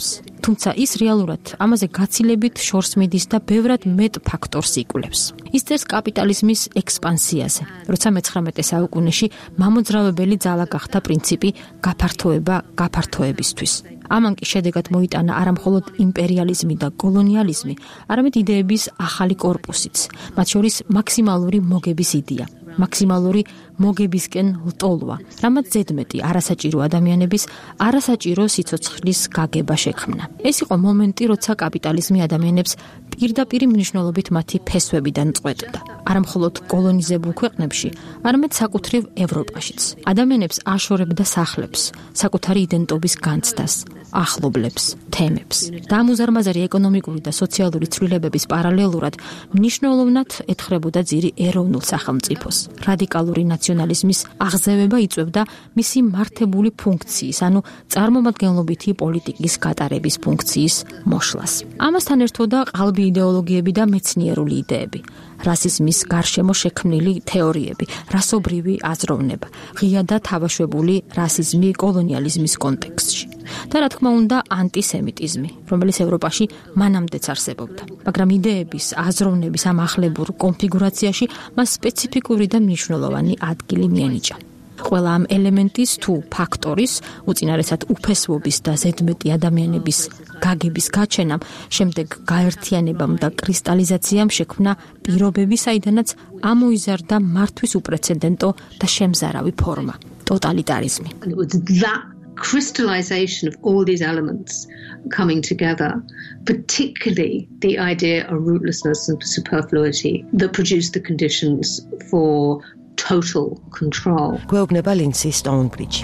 თუმცა ის რეალურად ამაზე გაცილებით შორს მიდის და ბევრად მეტ ფაქტორს იკვლევს. ის წერს კაპიტალიზმის ექსპანსიაზე, როცა მე-19 საუკუნეში მამოძრავებელი ძალა გახდა პრინციპი გაფართოება გაფართოებისთვის. ამან კი შედეგად მოიტანა არა მხოლოდ იმპერიალიზმი და კოლონიალიზმი, არამედ იდეების ახალი კორპუსიც, მათ შორის მაქსიმალური მოგების იდეა. მაქსიმალური მოგებისკენ ლტოლვა, რამაც ზედმეტი არასაჭირო ადამიანების არასაჭირო სიცოცხლის გაგება შექმნა. ეს იყო მომენტი, როცა კაპიტალიზმი ადამიანებს პირდაპირ მნიშვნელობით მათი ფესვებიდან წყვეტდა. არა მხოლოდ კოლონიზებულ ქვეყნებში, არამედ საკუთრივ ევროპაშიც. ადამიანებს აშორებდა სახლებს, საკუთარი იდენტობის განცდას, ახლობლებს, თემებს. და ამ უზარმაზარი ეკონომიკური და სოციალური ცვლილებების პარალელურად მნიშვნელოვნად ეთხრებოდა ძირი ეროვნულ სახელმწიფოს. რადიკალური ნაციონალიზმის აღზევება იწვევდა მისი მართებული ფუნქციის, ანუ წარმომადგენლობითი პოლიტიკის გატარების ფუნქციის მოშლას. ამასთან ერთოდა ყალბი იდეოლოგიები და მეცნიერული იდეები. რასიზმის გარშემო შექმნილი თეორიები, რასობრივი აზროვნება, ღია და თავაშვებული რასიზმი კოლონიალიზმის კონტექსტში. და რა თქმა უნდა, ანტისემიტიზმი, რომელიც ევროპაში მანამდეც არსებობდა. მაგრამ იდეების, აზროვნების ამ ახლებურ კონფიგურაციაში მას სპეციფიკური და მნიშვნელოვანი ადგილი მიენიჭა. ყველა ამ ელემენტის თუ ფაქტორის, უწინარესად უფესვობის და ზედმეტი ადამიანების გაგების გაჩენამ, შემდეგ გაერთიანებამ და კრისტალიზაციამ შექმნა პირობები, საიდანაც ამოიზარდა მართვის უპრეცედენტო და შემზარავი ფორმა ტოტალიტარიზმი. Crystallization of all these elements coming together, particularly the idea of rootlessness and superfluity that produced the conditions for total control. გვეუბნება ლინსი სტოუნბრიჯი.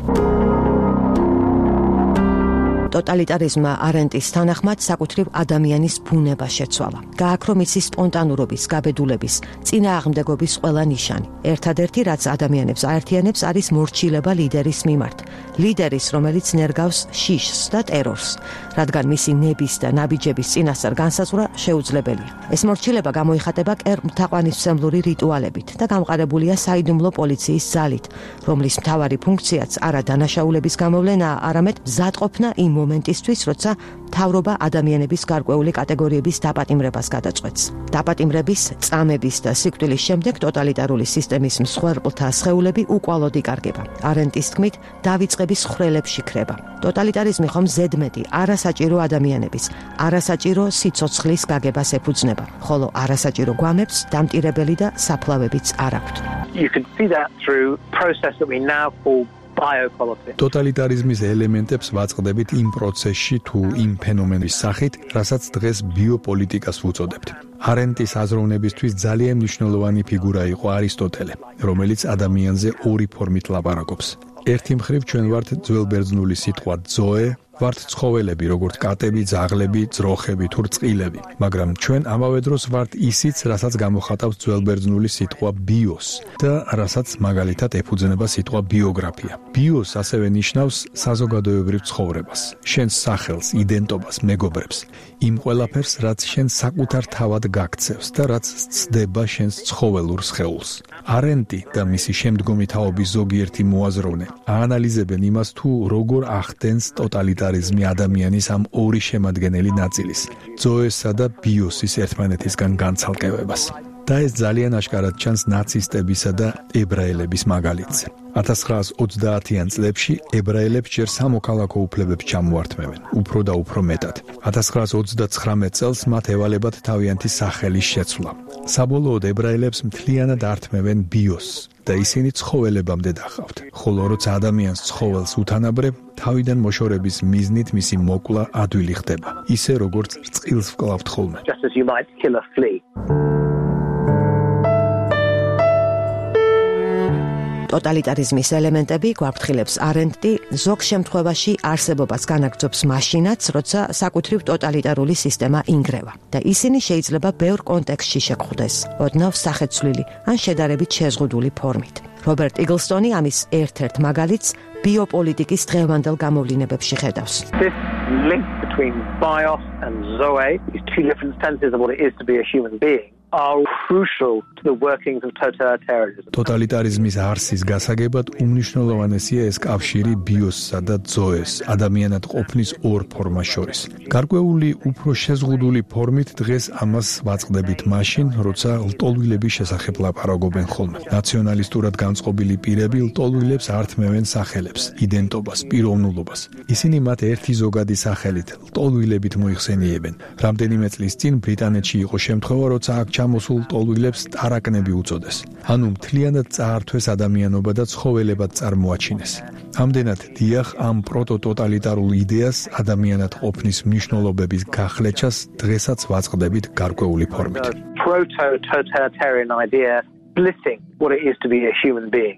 ტოტალიტარიზმმა არენტის თანახმად საკუთრივ ადამიანის ბუნება შეცვალა. გააქრო მისი სპონტანურობის, გაბედულების, წინააღმდეგობის ყველა ნიშანი. ერთადერთი, რაც ადამიანებს აერთიანებს, არის მორჩილება ლიდერის მიმართ. ლიდერის, რომელიც ნერგავს შიშს და ტერორს, რადგან მისი ნების და ნაბიჯების წინასწარ განსაზღვრა შეუძლებელია. ეს მორჩილება გამოიხატება კერმთაყვანისმცემლური რიტუალებით და გამყარებულია საიდუმლო პოლიციის ძალით, რომლის მთავარი ფუნქციაც არა დანაშაულების გამოვლენაა, არამედ მზადყოფნა იმ მომენტისთვის, როცა მთავრობა ადამიანების გარკვეული კატეგორიების დაპატიმრებას გადაწყვეტს. დაპატიმრების, წამების და სიკვდილის შემდეგ ტოტალიტარული სისტემის მსხვერპლთა სხეულები უკვალოდ იკარგება. არენტის თქმით, დავიწყების ხრელებში ქრება. ტოტალიტარიზმი ხომ ზედმეტი არასაჭირო ადამიანების, არასაჭირო სიცოცხლის გაგებას ეფუძნება, ხოლო არასაჭირო გვამებს დამტირებელი და საფლავებიც არ აქვთ. You can see that through process that we now call ტოტალიტარიზმის ელემენტებს ვაწყდებით იმ პროცესში თუ იმ ფენომენის სახით, რასაც დღეს ბიოპოლიტიკას ვუწოდებთ. არენტის აზროვნებისთვის ძალიან მნიშვნელოვანი ფიგურა იყო არისტოტელე, რომელიც ადამიანზე ორი ფორმით ლაპარაკობს. ერთი მხრივ ჩვენ ვართ ძველბერძნული სიტყვა ზოე, ვართ ცხოველები, როგორც კატები, ძაღლები, ძროხები თუ რწყილები, მაგრამ ჩვენ ამავე დროს ვართ ისიც, რასაც გამოხატავს ძველბერძნული სიტყვა ბიოს და რასაც მაგალითად ეფუძნება სიტყვა ბიოგრაფია. ბიოს ასევე ნიშნავს საზოგადოებრივ ცხოვრებას, შენს სახელს, იდენტობას, მეგობრებს, იმ ყველაფერს, რაც შენ საკუთარ თავად გაქცევს და რაც ცდება შენს ცხოველურ სხეულს. არენტი და მისი შემდგომი თაობის ზოგიერთი მოაზროვნე აანალიზებენ იმას, თუ როგორ ახდენს ტოტალიტარიზმი ადამიანის ამ ორი შემადგენელი ნაწილის, ზოესა და ბიოსის ერთმანეთისგან განცალკევებას. და ეს ძალიან აშკარად ჩანს ნაცისტებისა და ებრაელების მაგალითზე. 1930-იან წლებში ებრაელებს ჯერ სამოქალაქო უფლებებს ჩამოართმევენ, უფრო და უფრო მეტად. 1929 წელს მათ ევალებათ თავიანთი სახელის შეცვლა. საბოლოოდ ებრაელებს მთლიანად ართმევენ ბიოსს და ისინი ცხოველებამდე დახავთ. ხოლო როცა ადამიანს ცხოველს უთანაბრებ, თავიდან მოშორების მიზნით მისი მოკლა ადვილი ხდება, ისე როგორც რწყილს ვკლავთ ხოლმე. Just as you might kill a flea. ტოტალიტარიზმის ელემენტები გვაფრთხილებს არენტი ზოგ შემთხვევაში არსებობას განაგრძობს მაშინაც, როცა საკუთრივ ტოტალიტარული სისტემა ინგრევა და ისინი შეიძლება ბევრ კონტექსტში შეგვხვდეს, ოდნავ სახეცვლილი ან შედარებით შეზღუდული ფორმით. რობერტ იგლსტონი ამის ერთ-ერთ მაგალითს ბიოპოლიტიკის დღევანდელ გამოვლინებებში ხედავს. This link between bios and zoe is two different senses of what it is to be a human being. are crucial to the workings of totalitarianism. Totalitarianismის არსის გასაგებად უმნიშვნელოვანესია ეს კავშირი ბიოსსა და ძოეს, ადამიანად ყოფნის ორ ფორმას შორის. გარკვეული უფრო შეზღუდული ფორმით დღეს ამას ვაწყდებით მაშინ, როცა ლტოლვილების შესახებ ლაპარაკობენ ხოლმე. ნაციონალისტურად განწყობილი პირები ლტოლვილებს ართმევენ სახელებს, იდენტობას, პიროვნულობას. ისინი მათ ერთი ზოგადი სახელით, ლტოლვილებით მოიხსენიებენ. რამდენიმე წლის წინ ბრიტანეთში იყო შემთხვევა, როცა აქ ჩამოსულ ლტოლვილებს ტარაკნები უწოდეს. ანუ მთლიანად წაართვეს ადამიანობა და ცხოველებად წარმოაჩინეს. ამდენად დიახ, ამ პროტოტოტალიტარულ იდეას ადამიანად ყოფნის მნიშვნელობების გახლეჩას დღესაც ვაწყდებით გარკვეული ფორმით. Proto-totalitarian idea splitting what it is to be a human being.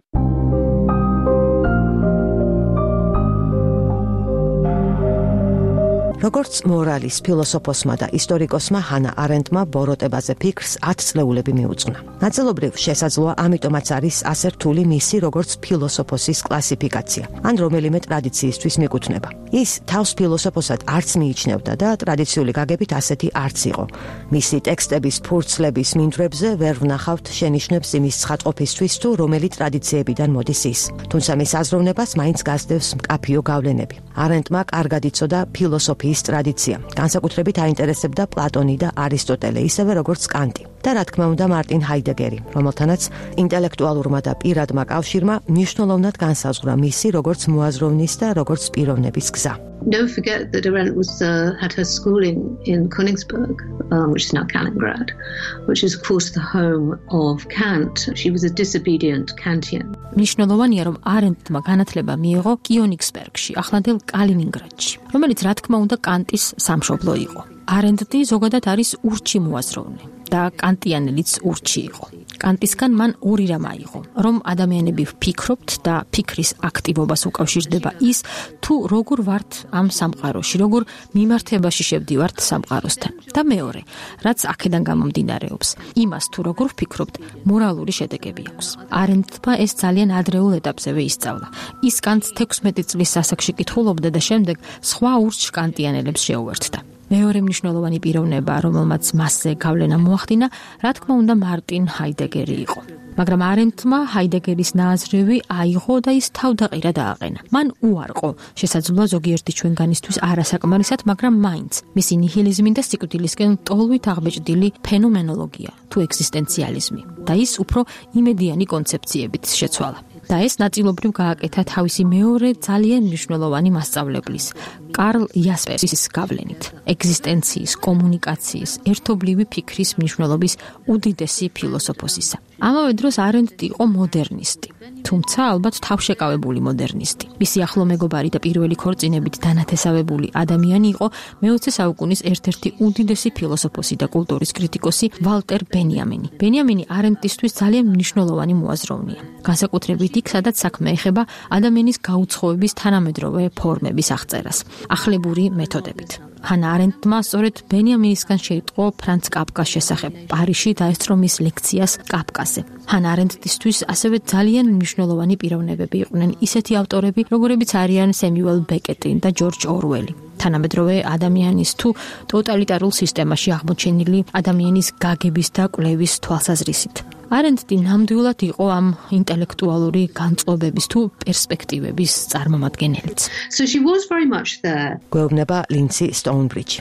როგორც მორალის ფილოსოფოსმა და ისტორიკოსმა ჰანა არენდმა ბოროტებაზე ფიქრს 10 წლეულები მიუძღვნა. ნაწილობრივ შესაძლოა ამიტომაც არის ასე რთული მისი როგორც ფილოსოფოსის კლასიფიკაცია, ან რომელიმე ტრადიციისთვის მიკუთვნება. ის თავს ფილოსოფოსად არც მიიჩნევდა და ტრადიციული გაგებით ასეთი არც იყო. მისი ტექსტების ფურცლების მინდვრებზე ვერ ვნახავთ შენიშვნებს იმის ცხადყოფისთვის თუ რომელი ტრადიციებიდან მოდის ის. თუმცა მის აზროვნებას მაინც გასდევს მკაფიო გავლენები. არენდმა კარგად იცოდა ფილოსოფიის ტრადიცია. განსაკუთრებით აინტერესებდა პლატონი და არისტოტელე, ისევე როგორც კანტი. და რა თქმა უნდა მარტინ ჰაიდეგერი, რომელთანაც ინტელექტუალურმა და პირადმა კავშირმა მნიშვნელოვნად განსაზღვრა მისი როგორც მოაზროვნის და როგორც პიროვნების გზა. Don't forget that Arendt had her schooling in Königsberg, which is now Kaliningrad, which is of course the home of Kant. She was a disobedient Kantian. მნიშვნელოვანია, რომ არენდმა განათლება მიიღო კიონიგსბერგში, ახლანდელ კალინინგრადში, რომელიც რა თქმა უნდა კანტის სამშობლო იყო. არენდი ზოგადად არის ურჩი მოაზროვნე და კანტიანელიც ურჩი იყო. კანტისგან მან ორი რამ აიღო, რომ ადამიანები ვფიქრობთ და ფიქრის აქტივობას უკავშირდება ის, თუ როგორ ვართ ამ სამყაროში, როგორ მიმართებაში შევდივართ სამყაროსთან. და მეორე, რაც აქედან გამომდინარეობს, იმას თუ როგორ ვფიქრობთ, მორალური შედეგები აქვს. არენდმა ეს ძალიან ადრეულ ეტაპზევე ისწავლა. ის კანტს 16 წლის ასაკში კითხულობდა და შემდეგ სხვა ურჩ კანტიანელებს შეუერთდა. მეორე მნიშვნელოვანი პიროვნება, რომელმაც მასზე გავლენა მოახდინა, რა თქმა უნდა მარტინ ჰაიდეგერი იყო. მაგრამ არენდმა ჰაიდეგერის ნააზრევი აიღო და ის თავდაყირა დააყენა. მან უარყო, შესაძლოა ზოგიერთი ჩვენგანისთვის არასაკმარისად, მაგრამ მაინც მისი ნიჰილიზმი და სიკვდილისკენ ტოლვით აღბეჭდილი ფენომენოლოგია თუ ეგზისტენციალიზმი და ის უფრო იმედიანი კონცეფციებით შეცვალა. და ეს ნაწილობრივ გააკეთა თავისი მეორე ძალიან მნიშვნელოვანი მასწავლებლის, კარლ იასპერსის გავლენით. ეგზისტენციის, კომუნიკაციის, ერთობლივი ფიქრის მნიშვნელობის უდიდესი ფილოსოფოსისა. ამავე დროს არენდი იყო მოდერნისტი, თუმცა ალბათ თავშეკავებული მოდერნისტი. მისი ახლო მეგობარი და პირველი ქორწინებით დანათესავებული ადამიანი იყო მე-20 საუკუნის ერთ-ერთი უდიდესი ფილოსოფოსი და კულტურის კრიტიკოსი ვალტერ ბენიამინი. ბენიამინი არენდისთვის ძალიან მნიშვნელოვანი მოაზროვნეა. განსაკუთრებით იქ, სადაც საქმე ეხება ადამიანის გაუცხოების თანამედროვე ფორმების აღწერას, ახლებური მეთოდებით. ჰანა არენდმა სწორედ ბენიამინისგან შეიტყო ფრანც კაფკას შესახებ. პარიზში დაესწრო მის ლექციას კაფკაზე. ჰანა არენდისთვის ასევე ძალიან მნიშვნელოვანი პიროვნებები იყვნენ ისეთი ავტორები, როგორებიც არიან სემიუელ ბეკეტი და ჯორჯ ორველი. თანამედროვე ადამიანის თუ ტოტალიტარულ სისტემაში აღმოჩენილი ადამიანის გაგების და კვლევის თვალსაზრისით. არენდი ნამდვილად იყო ამ ინტელექტუალური განწყობების თუ პერსპექტივების წარმომადგენელიც. So she was very much there. გვეუბნება ლინცი სტოუნბრიჯი.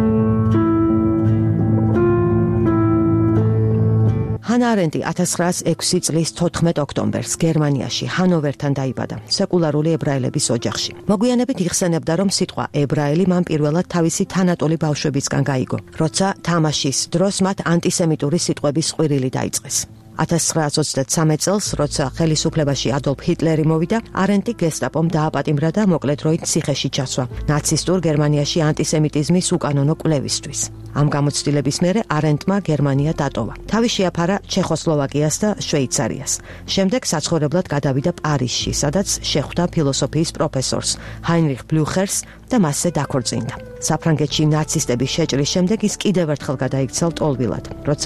ჰანა არენდი 1906 წლის 14 ოქტომბერს გერმანიაში ჰანოვერთან დაიბადა, სეკულარული ებრაელების ოჯახში. მოგვიანებით იხსენებდა, რომ სიტყვა ებრაელი მან პირველად თავისი თანატოლი ბავშვებისგან გაიგო, როცა თამაშის დროს მათ ანტისემიტური სიტყვების ყვირილი დაიწყეს. 1923 წელს, როცა ხელისუფლებაში ადოლფ ჰიტლერი მოვიდა, არენდი გესტაპომ დააპატიმრა და მოკლე დროით ციხეში ჩასვა ნაცისტურ გერმანიაში ანტისემიტიზმის უკანონო კვლევისთვის. ამ გამოცდილების მერე არენდმა გერმანია დატოვა. თავი შეაფარა ჩეხოსლოვაკიას და შვეიცარიას. შემდეგ საცხოვრებლად გადავიდა პარიზში, სადაც შეხვდა ფილოსოფიის პროფესორს ჰაინრიხ ბლუხერს და მასზე დაქორწინდა. საფრანგეთში ნაცისტების შეჭრის შემდეგ ის კიდევ ერთხელ გადაიქცა ლტოლვილად, როცა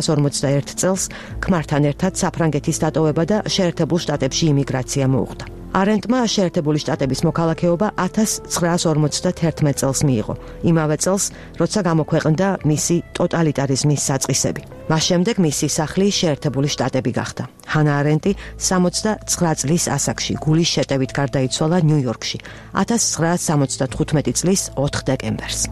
1941 წელს ქმართან ერთად საფრანგეთის დატოვება და შეერთებულ შტატებში იმიგრაცია მოუხდა. არენტმა შეერთებული შტატების მოქალაქეობა 1951 წელს მიიღო. იმავე წელს, როცა გამოქვეყნდა მისი ტოტალიტარიზმის საწყისები. მას შემდეგ მისი სახლი შეერთებული შტატები გახდა. ჰანა არენტი 69 წლის ასაკში გულის შეტევით გარდაიცვალა ნიუ-იორკში 1975 წლის 4 დეკემბერს.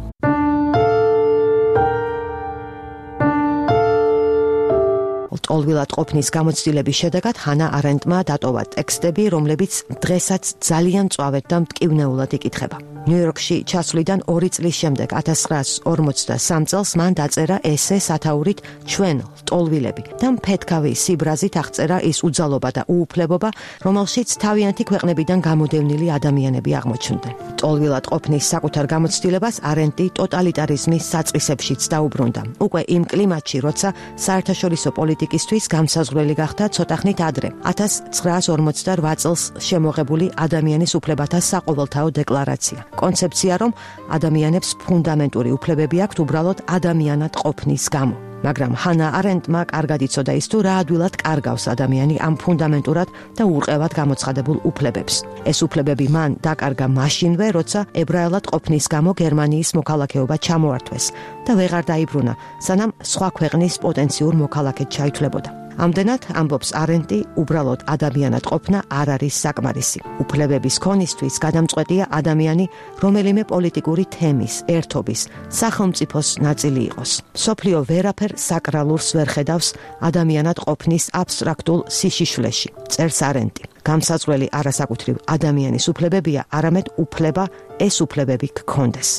ტოლვილად ყოფნის გამოცდილების შედეგად ჰანა არენტმა დატოვა ტექსტები, რომლებიც დღესაც ძალიან მწვავედ და მტკივნეულად იკითხება. ნიუ-იორკში ჩასვლიდან 2 წლის შემდეგ 1943 წელს მან დაწერა ესე სათაურით ჩვენ ტოლვილები და მფეთქავი სიბრაზით აღწერა ის უძალობა და უუფლებობა, რომელშიც თავიანთი ქვეყნებიდან გამოდევნილი ადამიანები აღმოჩნდნენ. ტოლვილად ყოფნის საკუთარ გამოცდილებას არენტი ტოტალიტარიზმის საწყისებშიც დაუბრუნდა. უკვე იმ კლიმატში, როცა საერთაშორისო პოლიტიკისთვის გამსაზღვრელი გახდა ცოტახნით ადრე, 1948 წელს შემოღებული ადამიანის უფლებათა საყოველთაო დეკლარაცია. კონცეფცია, რომ ადამიანებს ფუნდამენტური უფლებები აქვთ უბრალოდ ადამიანად ყოფნის გამო. მაგრამ ჰანა არენტმა კარგად იცოდა ის, თუ რა ადვილად კარგავს ადამიანი ამ ფუნდამენტურად და ურყევად გამოცხადებულ უფლებებს. ეს უფლებები მან დაკარგა მაშინვე, როცა ებრაელად ყოფნის გამო გერმანიის მოქალაქეობა ჩამოართვეს და ვეღარ დაიბრუნა, სანამ სხვა ქვეყნის პოტენციურ მოქალაქედ ჩაითვლებოდა. ამდენად, ამბობს არენტი, უბრალოდ ადამიანად ყოფნა არ არის საკმარისი. უფლებების ქონისთვის გადამწყვეტია ადამიანი რომელიმე პოლიტიკური თემის, ერთობის, სახელმწიფოს ნაწილი იყოს. მსოფლიო ვერაფერ საკრალურს ვერ ხედავს ადამიანად ყოფნის აბსტრაქტულ სიშიშვლეში, წერს არენტი. გამსაზღვრელი არასაკუთრივ ადამიანის უფლებებია, არამედ უფლება ეს უფლებები გქონდეს.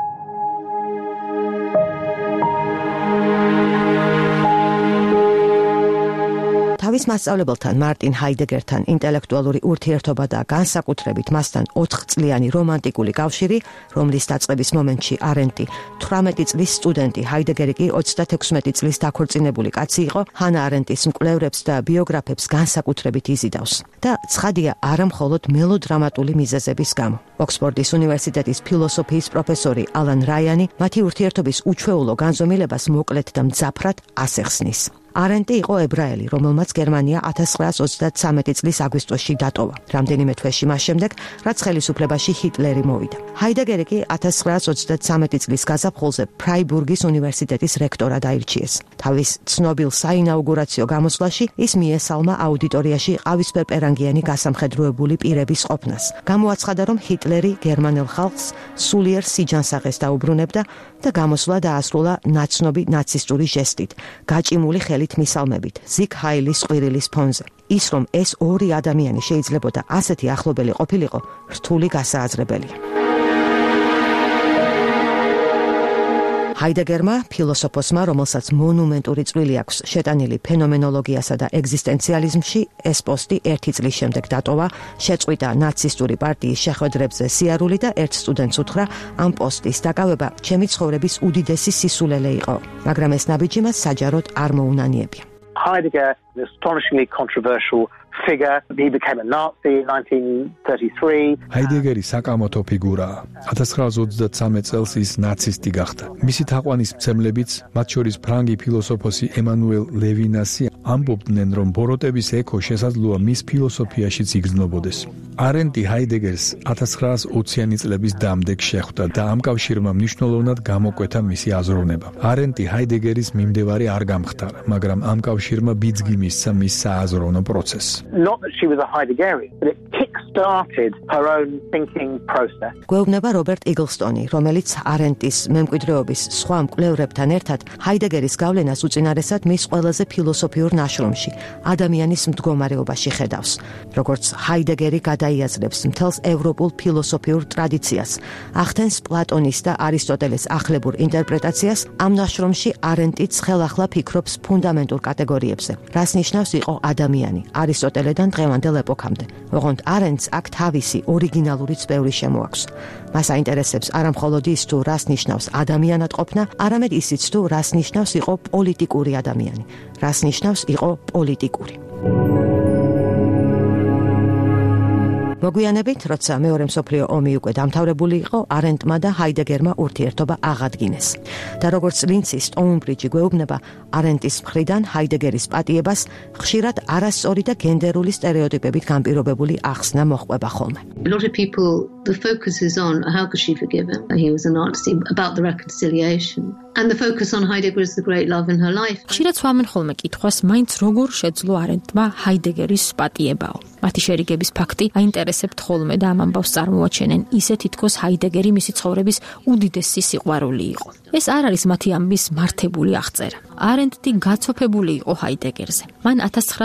თავის მასწავლებელთან მარტინ ჰაიდეგერთან ინტელექტუალური ურთიერთობა და განსაკუთრებით მასთან 4 წლიანი რომანტიკული კავშირი, რომლის დაწყების მომენტში არენტი 18 წლის სტუდენტი, ჰაიდეგერი კი 36 წლის დაქორწინებული კაცი იყო, ჰანა არენტის მკვლევრებს და ბიოგრაფებს განსაკუთრებით იზიდავს. და ცხადია არა მხოლოდ მელოდრამატული მიზეზების გამო. ოქსფორდის უნივერსიტეტის ფილოსოფიის პროფესორი ალან რაიანი მათი ურთიერთობის უჩვეულო განზომილებას მოკლედ და მძაფრად ასეხსნის. არენტი იყო ებრაელი, რომელმაც გერმანია 1933 წლის აგვისტოში დატოვა. რამდენიმე თვეში მას შემდეგ, რაც ხელისუფლებაში ჰიტლერი მოვიდა. ჰაიდეგერი კი 1933 წლის გაზაფხულზე ფრაიბურგის უნივერსიტეტის რექტორად აირჩიეს. თავის ცნობილ საინაუგურაციო გამოსვლაში ის მიესალმა აუდიტორიაში ყავისფერპერანგიანი გასამხედროებული პირების ყოფნას. გამოაცხადა, რომ ჰიტლერი გერმანელ ხალხს სულიერ სიჯანსაღეს დაუბრუნებდა და გამოსვლა დაასრულა ნაცნობი ნაცისტური ჟესტით, გაჭიმული ხელით მისალმებით, ზიგ ჰაილის ყვირილის ფონზე. ის, რომ ეს ორი ადამიანი შეიძლებოდა ასეთი ახლობელი ყოფილიყო, რთული გასააზრებელია. ჰაიდეგერმა, ფილოსოფოსმა, რომელსაც მონუმენტური წვლილი აქვს შეტანილი ფენომენოლოგიასა და ეგზისტენციალიზმში, ეს პოსტი 1 წლის შემდეგ დატოვა, შეწყვიტა ნაცისტური პარტიის შეხვედრებზე სიარული და ერთ სტუდენტს უთხრა, ამ პოსტის დაკავება ჩემი ცხოვრების უდიდესი სისულელე იყო, მაგრამ ეს ნაბიჯი მას საჯაროდ არ მოუნანიებია. Heidegger is an astonishingly controversial figure. He became a Nazi in 1933. ჰაიდეგერი საკამათო ფიგურაა. 1923 წელს ის ნაცისტი გახდა. მისი თაყვანისმცემლებიც, მათ შორის ფრანგი ფილოსოფოსი ემანუელ ლევინასი, ამბობდნენ, რომ ბოროტების ექო შესაძლოა მის ფილოსოფიაშიც იგრძნობოდეს. არენტი ჰაიდეგერს 1920-იანი წლების დამდეგ შეხვდა და ამ კავშირმა მნიშვნელოვნად გამოკვეთა მისი აზროვნება. არენტი ჰაიდეგერის მიმდევარი არ გამხდარა, მაგრამ ამ კავშირმა ბიძგი მისცა მის სააზროვნო პროცესს. Not that she was a Heideggerian, but it kick-started her own thinking process. გვეუბნება რობერტ იგლსტონი, რომელიც არენტის მემკვიდრეობის სხვა მკვლევრებთან ერთად ჰაიდეგერის გავლენას უწინარესად მის ყველაზე ფილოსოფიურ ნაშრომში, ადამიანის მდგომარეობაში ხედავს. როგორც ჰაიდეგერი გადაიაზრებს მთელს ევროპულ ფილოსოფიურ ტრადიციას, ახდენს პლატონის და არისტოტელეს ახლებურ ინტერპრეტაციას, ამ ნაშრომში არენტიც ხელახლა ფიქრობს ფუნდამენტურ კატეგორიებზე, რას ნიშნავს იყო ადამიანი, არისტოტელედან დღევანდელ ეპოქამდე. ოღონდ არენტს აქ თავისი ორიგინალური წვევრი შემოაქვს. მას აინტერესებს არა მხოლოდ ის, თუ რას ნიშნავს ადამიანად ყოფნა, არამედ ისიც, თუ რას ნიშნავს იყო პოლიტიკური ადამიანი, რას ნიშნავს იყო პოლიტიკური. მოგვიანებით, როცა მეორე მსოფლიო ომი უკვე დამთავრებული იყო, არენდმა და ჰაიდეგერმა ურთიერთობა აღადგინეს. და როგორც ლინცი სტოუნბრიჯი გვეუბნება, არენდის მხრიდან ჰაიდეგერის პატიებას ხშირად არასწორი და გენდერული სტერეოტიპებით განპირობებული ახსნა მოჰყვება ხოლმე. A lot of people, the focus is on how could she forgive him? He was a Nazi, about the reconciliation. And the focus on Heidegger is the great love in her life. ხშირად სვამენ ხოლმე კითხვას, მაინც როგორ შეძლო არენდმა ჰაიდეგერის პატიებაო. მათი შერიგების ფაქტი აინტერესებთ ხოლმე და ამ ამბავს წარმოაჩენენ, ისე თითქოს ჰაიდეგერი მისი ცხოვრების უდიდესი სიყვარული იყო. ეს არ არის მათი ამბის მართებული აღწერა. არენდი გაცოფებული იყო ჰაიდეგერზე. მან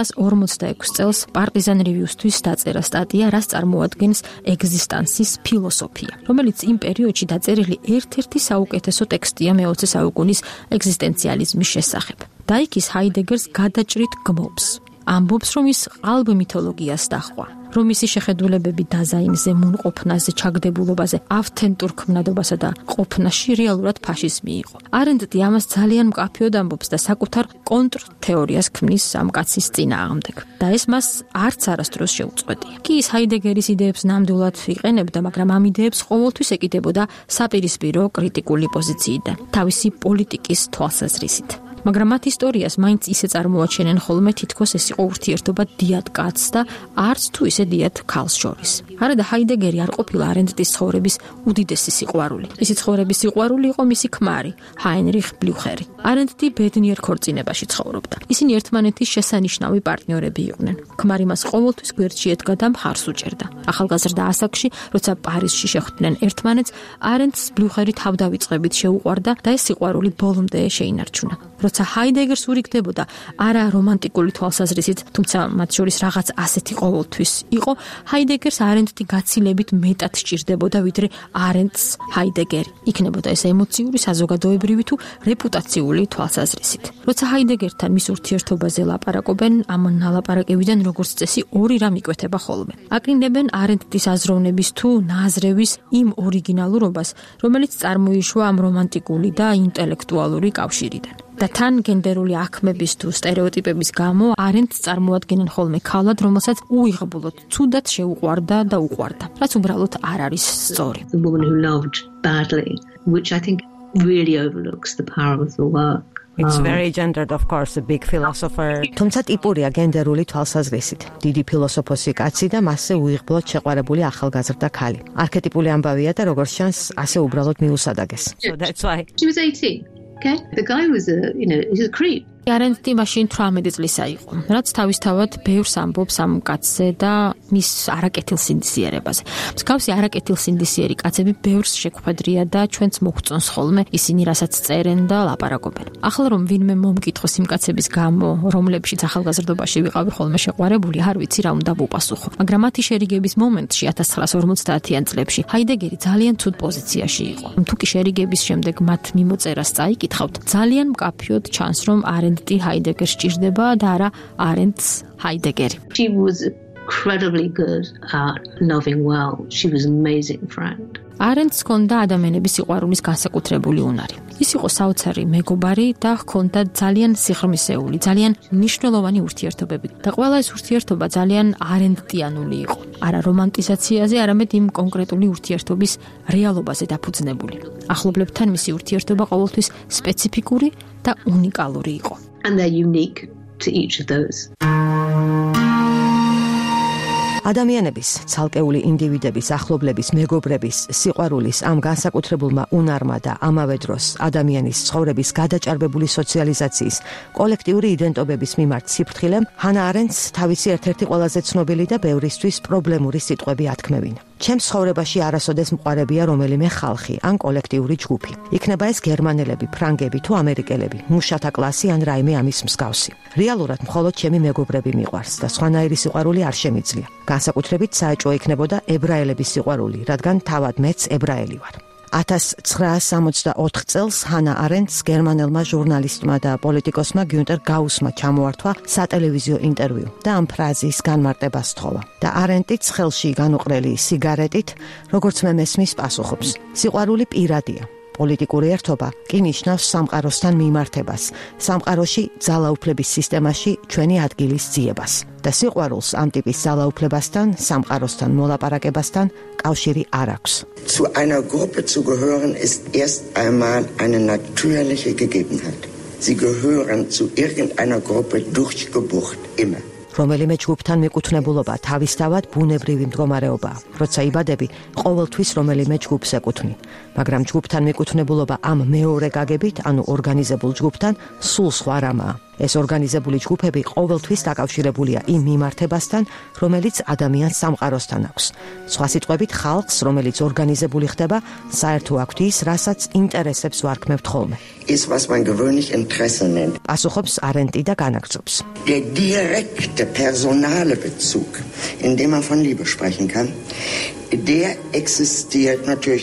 1946 წელს პარტიზან რივიუსთვის დაწერა სტატია, რაც წარმოადგენს ეგზისტენციის ფილოსოფია, რომელიც იმ პერიოდში დაწერილი ერთ-ერთი საუკეთესო ტექსტია მე-20 საუკუნის ეგზისტენციალიზმის შესახებ. და იქ ის ჰაიდეგერს გადაჭრით გმობს. ამბობს, რომ ის ყალბ მითოლოგიას დაჰყვა, რომ მისი შეხედულებები დაზაინზე, მუნყოფნაზე, ჩაგდებულობაზე, ავთენტურ ქმნადობასა და ყოფნაში რეალურად ფაშიზმი იყო. არენდი ამას ძალიან მკაფიოდ ამბობს და საკუთარ კონტრთეორიას ქმნის ამ კაცის წინააღმდეგ. და ეს მას არც არასდროს შეუწყვეტია. კი ის ჰაიდეგერის იდეებს ნამდვილად იყენებდა, მაგრამ ამ იდეებს ყოველთვის ეკიდებოდა საპირისპირო კრიტიკული პოზიციიდან, თავისი პოლიტიკის თვალსაზრისით. მაგრამ მათ ისტორიას მაინც ისე წარმოაჩენენ ხოლმე, თითქოს ეს იყო ურთიერთობა დიად კაცს და არც თუ ისე დიად ქალს შორის. არა და ჰაიდეგერი არ ყოფილა არენდის ცხოვრების უდიდესი სიყვარული. მისი ცხოვრების სიყვარული იყო მისი ქმარი, ჰაინრიხ ბლუხერი. არენდი ბედნიერ ქორწინებაში ცხოვრობდა. ისინი ერთმანეთის შესანიშნავი პარტნიორები იყვნენ. ქმარი მას ყოველთვის გვერდში ედგა და მხარს უჭერდა. ახალგაზრდა ასაკში, როცა პარიზში შეხვდნენ ერთმანეთს, არენდს ბლუხერი თავდავიწყებით შეუყვარდა და ეს სიყვარული ბოლომდე შეინარჩუნა. როცა ჰაიდეგერს ურიგდებოდა არა რომანტიკული თვალსაზრისით, თუმცა მათ შორის რაღაც ასეთი ყოველთვის იყო, ჰაიდეგერს არენდი გაცილებით მეტად სჭირდებოდა, ვიდრე არენდს ჰაიდეგერი. იქნებოდა ეს ემოციური, საზოგადოებრივი თუ რეპუტაციული თვალსაზრისით. როცა ჰაიდეგერთან მის ურთიერთობაზე ლაპარაკობენ, ამ ნალაპარაკებიდან როგორც წესი ორი რამ იკვეთება ხოლმე. აკრინებენ არენდის აზროვნების თუ ნაზრევის იმ ორიგინალურობას, რომელიც წარმოიშვა ამ რომანტიკული და ინტელექტუალური კავშირიდან. და თან გენდერული აქმების თუ სტერეოტიპების გამო არენდს წარმოადგენენ ხოლმე ქალად, რომელსაც უიღბლოდ ცუდად შეუყვარდა და უყვარდა, რაც უბრალოდ არ არის სწორი. The woman who loved badly, which I think really overlooks the power of the work. It's very gendered, of course, a big philosopher. თუმცა ტიპურია გენდერული თვალსაზრისით. დიდი ფილოსოფოსი კაცი და მასზე უიღბლოდ შეყვარებული ახალგაზრდა ქალი. არქეტიპული ამბავია და როგორც ჩანს, ასე უბრალოდ მიუსადაგეს. So that's why. She was 18. Okay? The guy was he's a creep. არენდი მაშინ 18 წლისა იყო, რაც თავისთავად ბევრს ამბობს ამ კაცზე და მის არაკეთილსინდისიერებაზე. მსგავსი არაკეთილსინდისიერი კაცები ბევრს შეგვხვედრია და ჩვენც მოგწონს ხოლმე ისინი, რასაც წერენ და ლაპარაკობენ. ახლა რომ ვინმე მომკითხოს იმ კაცების გამო, რომლებშიც ახალგაზრდობაში ვიყავი ხოლმე შეყვარებული, არ ვიცი რა უნდა ვუპასუხო. მაგრამ მათი შერიგების მომენტში 1950-იან წლებში ჰაიდეგერი ძალიან ცუდ პოზიციაში იყო. თუ კი შერიგების შემდეგ მათ მიმოწერას წაიკითხავთ, ძალიან მკაფიოდ ჩანს, რომ არენდი ჰაიდეგერს სჭირდება და არა არენდს ჰაიდეგერი. She was incredibly good at loving well. She was an amazing friend. არენდს ჰქონდა ადამიანების სიყვარულის განსაკუთრებული უნარი. ის იყო საოცარი მეგობარი და ჰქონდა ძალიან სიღრმისეული, ძალიან მნიშვნელოვანი ურთიერთობები. და ყველა ეს ურთიერთობა ძალიან არენდიანული იყო. არა რომანტიზაციაზე, არამედ იმ კონკრეტული ურთიერთობის რეალობაზე დაფუძნებული. ახლობლებთან მისი ურთიერთობა ყოველთვის სპეციფიკური და უნიკალური იყო. And they're unique to each of those. ადამიანების, ცალკეული ინდივიდების, ახლობლების, მეგობრების, სიყვარულის ამ განსაკუთრებულმა უნარმა და ამავე დროს ადამიანის ცხოვრების გადაჭარბებული სოციალიზაციის, კოლექტიური იდენტობების მიმართ სიფრთხილემ ჰანა არენდს თავისი ერთ-ერთი ყველაზე ცნობილი და ბევრისთვის პრობლემური სიტყვები ათქმევინა. ჩემს ცხოვრებაში არასოდეს მყარებია რომელიმე ხალხი ან კოლექტიური ჯგუფი. იქნება ეს გერმანელები, ფრანგები თუ ამერიკელები, მუშათა კლასი ან რაიმე ამის მსგავსი. რეალურად მხოლოდ ჩემი მეგობრები მიყვარს და სხვანაირი სიყვარული არ შემიძლია. განსაკუთრებით საეჭვო იქნებოდა ებრაელების სიყვარული, რადგან თავად მეც ებრაელი ვარ. 1964 წელს ჰანა არენდს გერმანელმა ჟურნალისტმა და პოლიტიკოსმა გიუნტერ გაუსმა ჩამოართვა სატელევიზიო ინტერვიუ და ამ ფრაზის განმარტება სთხოვა. და არენდიც ხელში განუყრელი სიგარეტით, როგორც მე მესმის, პასუხობს: სიყვარული პირადია. პოლიტიკური ერთობა კი ნიშნავს სამყაროსთან მიმართებას, სამყაროში ძალაუფლების სისტემაში ჩვენი ადგილის ძიებას. და სიყვარულს ამ ტიპის ძალაუფლებასთან, სამყაროსთან მოლაპარაკებასთან კავშირი არ აქვს. Zu einer Gruppe zu gehören ist erst einmal eine natürliche Gegebenheit. Sie gehören zu irgendeiner Gruppe durch Geburt immer. რომელიმე ჯგუფთან მიკუთვნებულობა თავისთავად ბუნებრივი მდგომარეობაა. როცა იბადები, ყოველთვის რომელიმე ჯგუფს ეკუთვნი. მაგრამ ჯგუფთან მიკუთვნებულობა ამ მეორე გაგებით, ანუ ორგანიზებულ ჯგუფთან, სულ სხვა რამაა. ეს ორგანიზებული ჯგუფები ყოველთვის დაკავშირებულია იმ მიმართებასთან, რომელიც ადამიანს სამყაროსთან აქვს. სხვა სიტყვებით, ხალხს, რომელიც ორგანიზებული ხდება, საერთო აქვთ ის, რასაც ინტერესებს ვარქმევთ ხოლმე. Ist, was man gewöhnlich Interesse nennt. პასუხობს არენტი და განაგრძობს. Der direkte personale Bezug, in dem man von Liebe sprechen kann, der existiert natürlich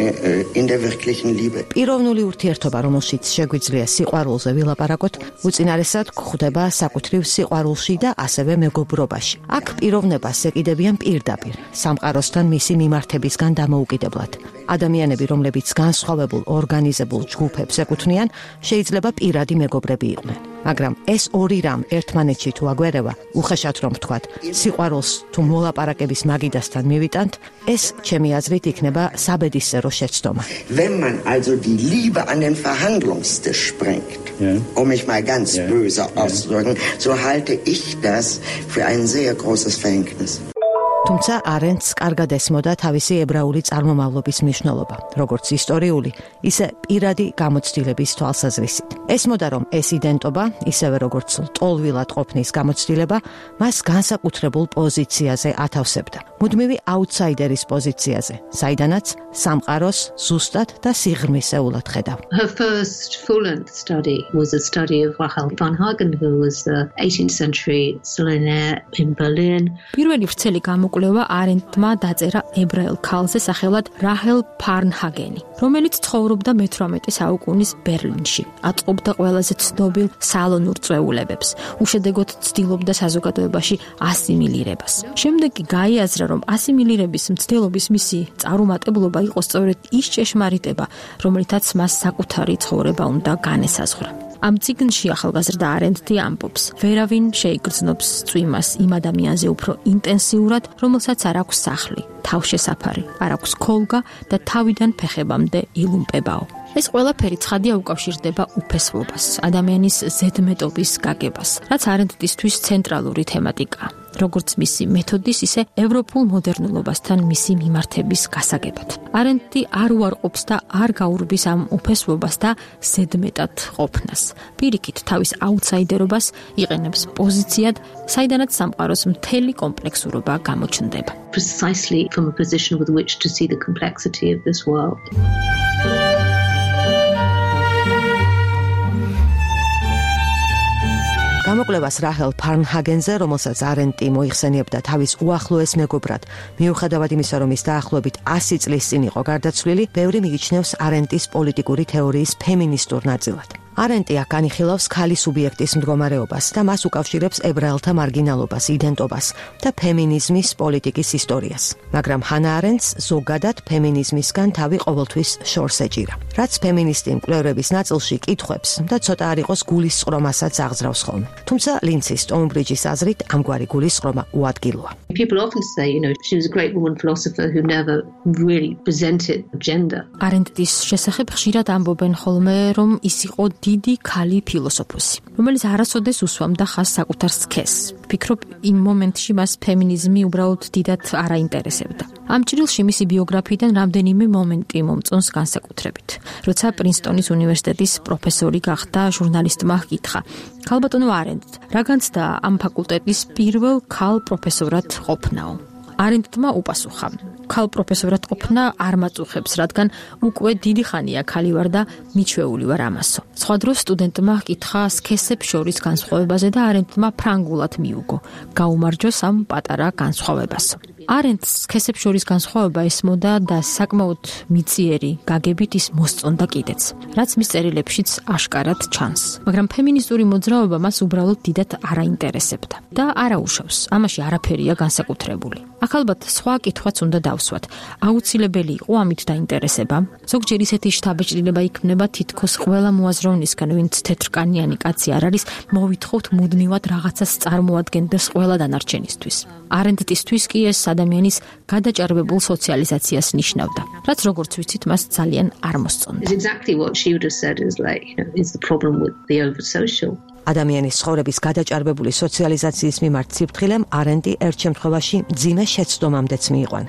in der wirklichen Liebe. პიროვნული ურთიერთობა, რომელშიც შეგვიძლია სიყვარულზე ვილაპარაკოთ, უწინარესად გვხვდება საკუთრივ სიყვარულში და ასევე მეგობრობაში. აქ პიროვნებას ეკიდებიან პირდაპირ, სამყაროსთან მისი მიმართებისგან დამოუკიდებლად. ადამიანები, რომლებიც განსხვავებულ ორგანიზებულ ჯგუფებს ეკუთვნიან, შეიძლება პირადი მეგობრები იყვნენ. მაგრამ ეს ორი რამ ერთმანეთში თუ აგვერევა, უხეშად რომ ვთქვათ, სიყვარულს თუ მოლაპარაკების მაგიდასთან მივიტანთ, ეს ჩემი აზრით იქნება საბედისწერო შეცდომა. Wenn man also die Liebe an den Verhandlungstisch bringt, um mich mal ganz böse auszudrücken, so halte ich das für ein sehr großes Verhängnis. თუმცა არენტს კარგად ესმოდა თავისი ებრაული წარმომავლობის მნიშვნელობა, როგორც ისტორიული, ისე პირადი გამოცდილების თვალსაზრისით. ესმოდა, რომ ეს იდენტობა, ისევე როგორც ტოლვილად ყოფნის გამოცდილება, მას განსაკუთრებულ პოზიციაზე ათავსებდა. მუდმივი აუთსაიდერის პოზიციაზე, საიდანაც სამყაროს ზუსტად და სიღრმისეულად ხედავ. Her first full-length study was a study of Rachel Varnhagen, who was the 18th century Solonär in Berlin. პირველი ვრცელი გამოკვლევა არენტმა დაწერა ებრაელ ქალზე სახელად რაჰელ ფარნჰაგენი, რომელიც ცხოვრობდა მე-18 საუკუნის ბერლინში. აწყობდა ყველაზე ცნობილ სალონურ წვეულებებს, უშედეგოდ ცდილობდა საზოგადოებაში ასიმილირებას. შემდეგ კი გაიაზრა, რომ ასიმილირების მცდელობის მისი წარუმატებლობა იყო სწორედ ის ჭეშმარიტება, რომელითაც მას საკუთარი ცხოვრება უნდა განესაზღვრა. ამ წიგნში ახალგაზრდა არენტი ამბობს, ვერავინ შეიგრძნობს წვიმას იმ ადამიანზე უფრო ინტენსიურად, რომელსაც არ აქვს სახლი, თავშესაფარი, არ აქვს ქოლგა და თავიდან ფეხებამდე ილუმპებაო. ეს ყველაფერი ცხადია უკავშირდება უფესლობას, ადამიანის ზედმეტობის გაგებას, რაც არენტისთვის ცენტრალური თემატიკაა. როგორც მისი მეთოდის, ისე ევროპულ მოდერნულობასთან მისი მიმართების გასაგებად. არენტი არ უარყოფს და არ გაურბის ამ უფესლობას და ზედმეტად ყოფნას. პირიქით, თავის აუთსაიდერობას იყენებს პოზიციად, საიდანაც სამყაროს მთელი კომპლექსურობა გამოჩნდება. Precisely from a position with which to see the complexity of this world. გამოკვლევას რაჰელ ფარნჰაგენზე, რომელსაც არენტი მოიხსენიებდა თავის უახლოეს მეგობრად, მიუხედავად იმისა, რომ ის დაახლოებით 100 წლის წინ იყო გარდაცვლილი, ბევრი მიიჩნევს არენტის პოლიტიკური თეორიის ფემინისტურ ნაწილად. არენტი აქ განიხილავს ქალის სუბიექტის მდგომარეობას და მას უკავშირებს ებრაელთა მარგინალობას, იდენტობას და ფემინიზმის პოლიტიკის ისტორიას. მაგრამ ჰანა არენტს ზოგადად ფემინიზმისგან თავი ყოველთვის შორს ეჭირა. რაც ფემინისტი მკვლევრების ნაწილში კითხვებს და ცოტა არ იყოს გულისწყრომასაც აღძრავს ხოლმე. თუმცა ლინცის სტოუნბრიჯის აზრით ამგვარი გულისწყრომა უადგილოა. People often say, she was a great woman philosopher who never really presented gender. არენტის შესახებ ხშირად ამბობენ ხოლმე, რომ ის იყო დიდი ქალი ფილოსოფოსი, რომელიც არასოდეს უსვამდა ხაზს საკუთარ სქესს. ვფიქრობ, იმ მომენტში მას ფემინიზმი უბრალოდ დიდად არ აინტერესებდა. ამ ჭრილში მისი ბიოგრაფიიდან რამდენიმე მომენტი მომწონს განსაკუთრებით. როცა პრინსტონის უნივერსიტეტის პროფესორი გახდა, ჟურნალისტმა ჰკითხა: ქალბატონო არენტ, რა განცდა ამ ფაკულტეტის პირველ ქალ პროფესორად ყოფნაო? არენტმა უპასუხა: ქალ პროფესორად ყოფნა არ მაწუხებს, რადგან უკვე დიდი ხანია ქალი ვარ და მიჩვეული ვარ ამასო. სხვა დროს სტუდენტმა ჰკითხა სქესებს შორის განსხვავებაზე და არენტმა ფრანგულად მიუგო: გაუმარჯოს ამ პატარა განსხვავებასო. არენდს სქესებს შორის განსხვავება ესმოდა და საკმაოდ მიწიერი გაგებით ის მოსწონდა კიდეც, რაც მის წერილებშიც აშკარად ჩანს. მაგრამ ფემინისტური მოძრაობა მას უბრალოდ დიდად არაინტერესებდა და არაუშავს. ამაში არაფერია განსაკუთრებული. აქ ალბათ სხვა კითხვაც უნდა დავსვათ. აუცილებელი იყო ამით დაინტერესება? ზოგჯერ ისეთი შთაბეჭდილება იქმნება თითქოს ყველა მოაზროვნისგან, ვინც თეთრკანიანი კაცი არ არის, მოვითხოვთ მუდმივად რაღაცას წარმოადგენდეს ყველა დანარჩენისთვის. არენდტისთვის კი ეს ადამიანის გადაჭარბებულ სოციალიზაციას ნიშნავდა, რაც როგორც ვიცით, მას ძალიან არ მოსწონდა. Exactly what she would have said is like, is the problem with the over-social. ადამიანის ცხოვრების გადაჭარბებული სოციალიზაციის მიმართ სიფრთხილემ არენდი ერთ შემთხვევაში მძიმე შეცდომამდეც მიიყვანა.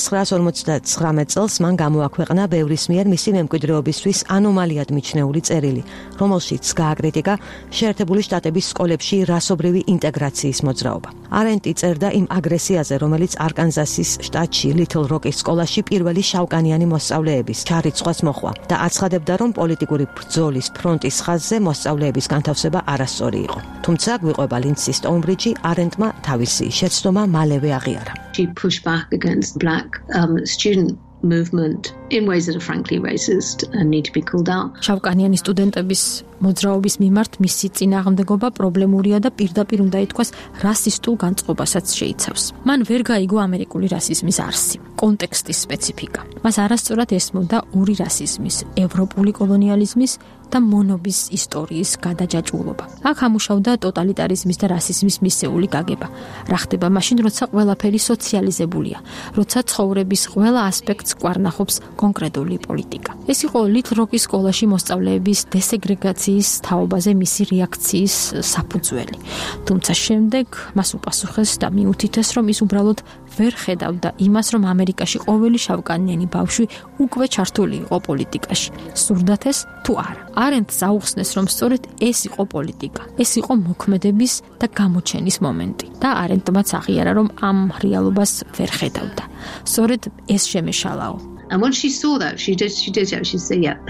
1959 წელს მან გამოაქვეყნა ბევრის მიერ მისი მემკვიდრეობისთვის ანომალიად მიჩნეული წერილი, რომელშიც გააკრიტიკა შეერთებული შტატების სკოლებში რასობრივი ინტეგრაციის მოძრაობა. არენდი წერდა იმ აგრესიაზე, რომელიც არკანზასის შტატში ლითლ როკის სკოლაში პირველი შავკანიანი მოსწავლეების ჩარიცხვას მოჰყვა და აცხადებდა, რომ პოლიტიკური ბრძოლის ფრონტის ხაზზე მოსწავლეების განთავსება არასწორი იყო. თუმცა გვიყვება ლინდსი სტოუნბრიჯი, არენდმა თავისი შეცდომა მალევე აღიარა. She pushed back against black student movement in ways that are frankly racist and need to be called out. შავკანიანი სტუდენტების მოძრაობის მიმართ მისი წინააღმდეგობა პრობლემურია და პირდაპირ უნდა ითქვას რასისტულ განწყობასაც შეიცავს. მან ვერ გაიგო ამერიკული რასიზმის არსი, კონტექსტის სპეციფიკა. მას არასწორად ესმოდა ორი რასიზმის, ევროპული კოლონიალიზმის და მონობის ისტორიის გადაჯაჭვულობა. აქ ამუშავდა ტოტალიტარიზმის და რასიზმის მისეული გაგება. რა ხდება მაშინ, როცა ყველაფერი სოციალიზებულია, როცა ცხოვრების ყველა ასპექტს კვარნახობს კონკრეტული პოლიტიკა. ეს იყო ლითლ როკის სკოლაში მოსწავლეების დესეგრეგაციის თაობაზე მისი რეაქციის საფუძველი. თუმცა შემდეგ მას უპასუხეს და მიუთითეს, რომ ის უბრალოდ ვერ ხედავდა იმას, რომ ამერიკაში ყოველი შავკანიანი ბავშვი უკვე ჩართული იყო პოლიტიკაში. სურდათ ეს თუ არა. არენდს აუხსნეს, რომ სწორედ ეს იყო პოლიტიკა. ეს იყო მოქმედების და გამოჩენის მომენტი. და არენდმაც აღიარა, რომ ამ რეალობას ვერ ხედავდა. სწორედ ეს შემეშალაო. And when she saw that, she said, yeah.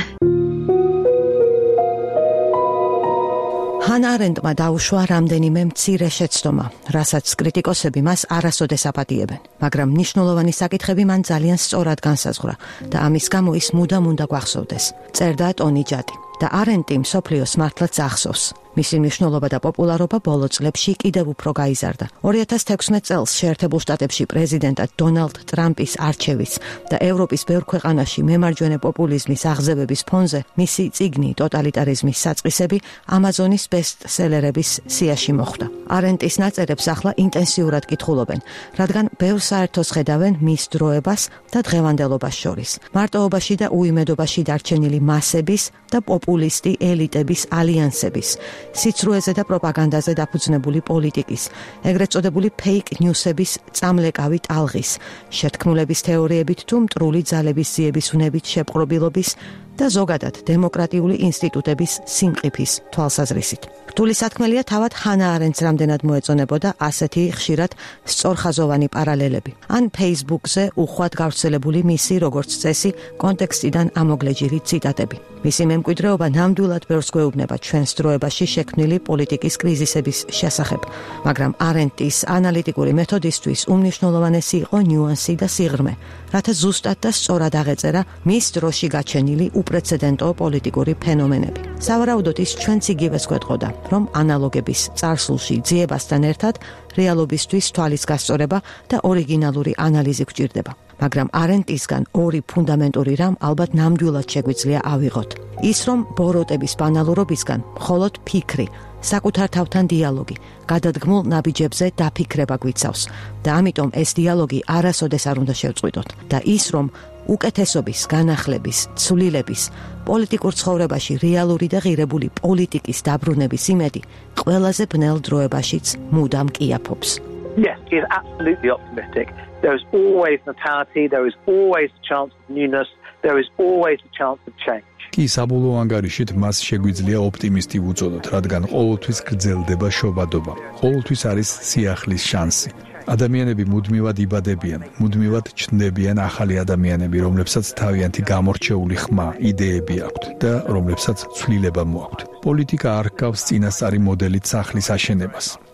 ჰანა არენდმა დაუშვა რამდენიმე მცირე შეცდომა, რასაც კრიტიკოსები მას არასოდეს აპატიებენ, მაგრამ მნიშვნელოვანი საკითხები მან ძალიან სწორად განსაზღვრა და ამის გამო ის მუდამ უნდა გვახსოვდეს. წერდა ტონი ჯადი და არენდი მსოფლიოს მართლაც ახსოვს. მისი მნიშვნელობა და პოპულარობა ბოლო წლებში კიდევ უფრო გაიზარდა. 2016 წელს შეერთებულ შტატებში პრეზიდენტად დონალდ ტრამპის არჩევის და ევროპის ბევრ ქვეყანაში მემარჯვენე პოპულიზმის აღზევების ფონზე მისი წიგნი ტოტალიტარიზმის საწყისები ამაზონის ბესტსელერების სიაში მოხვდა. არენდის ნაწერებს ახლა ინტენსიურად კითხულობენ, რადგან ბევრ საერთოს ხედავენ მის დროებას და დღევანდელობას შორის. მარტოობაში და უიმედობაში დარჩენილი მასების და პოპულისტი ელიტების ალიანსების, სიცრუეზე და პროპაგანდაზე დაფუძნებული პოლიტიკის, ეგრეთ წოდებული ფეიქ ნიუსების წამლეკავი ტალღის, შეთქმულების თეორიებით თუ მტრული ძალების ძიების უნებით შეპყრობილობის და ზოგადად დემოკრატიული ინსტიტუტების სიმყიფის თვალსაზრისით. რთული სათქმელია თავად ჰანა არენდს რამდენად მოეწონებოდა ასეთი ხშირად სწორხაზოვანი პარალელები. ან Facebook-ზე უხვად გავრცელებული მისი როგორც წესი კონტექსტიდან ამოგლეჯირი ციტატები. მისი მემკვიდრეობა ნამდვილად ბევრს გვეუბნება ჩვენს დროებაში შექმნილი პოლიტიკის კრიზისების შესახებ, მაგრამ არენდის ანალიტიკური მეთოდისთვის უმნიშვნელოვანესი იყო ნიუანსი და სიღრმე, რათა ზუსტად და სწორად აღეწერა მის დროში გაჩენილი უპრეცედენტო პოლიტიკური ფენომენები. სავარაუდოდ ის ჩვენც იგივეს გვეტყოდა, რომ ანალოგების წარსულში ძიებასთან ერთად რეალობისთვის თვალის გასწორება და ორიგინალური ანალიზი გვჭირდება. მაგრამ არენდისგან ორი ფუნდამენტური რამ ალბათ ნამდვილად შეგვიძლია ავიღოთ. ის, რომ ბოროტების ბანალურობისგან მხოლოდ ფიქრი, საკუთარ თავთან დიალოგი, გადადგმულ ნაბიჯებზე დაფიქრება გვიცავს და ამიტომ ეს დიალოგი არასოდეს არ უნდა შევწყვიტოთ. და ის, რომ უკეთესობის, განახლების, ცვლილების, პოლიტიკურ ცხოვრებაში რეალური და ღირებული პოლიტიკის დაბრუნების იმედი ყველაზე ბნელ დროებაშიც მუდამ კიაფობს. Yes, he is absolutely optimistic. There is always notality, there is always a chance of newness, there is always a chance of change. კი საბოლოო ანგარიშით მას შეგვიძლია ოპტიმისტი უწოდოთ, რადგან ყოველთვის გრძელდება შობადობა. ყოველთვის არის სიახლის შანსი. ადამიანები მუდმივად იბადებიან, მუდმივად ჩნდებიან ახალი ადამიანები, რომლებსაც თავიანთი გამორჩეული ხმა, იდეები აქვთ და რომლებსაც ცვლილება მოაქვთ. პოლიტიკა არ ჰგავს წინასწარი მოდელით სახლის აშენებას.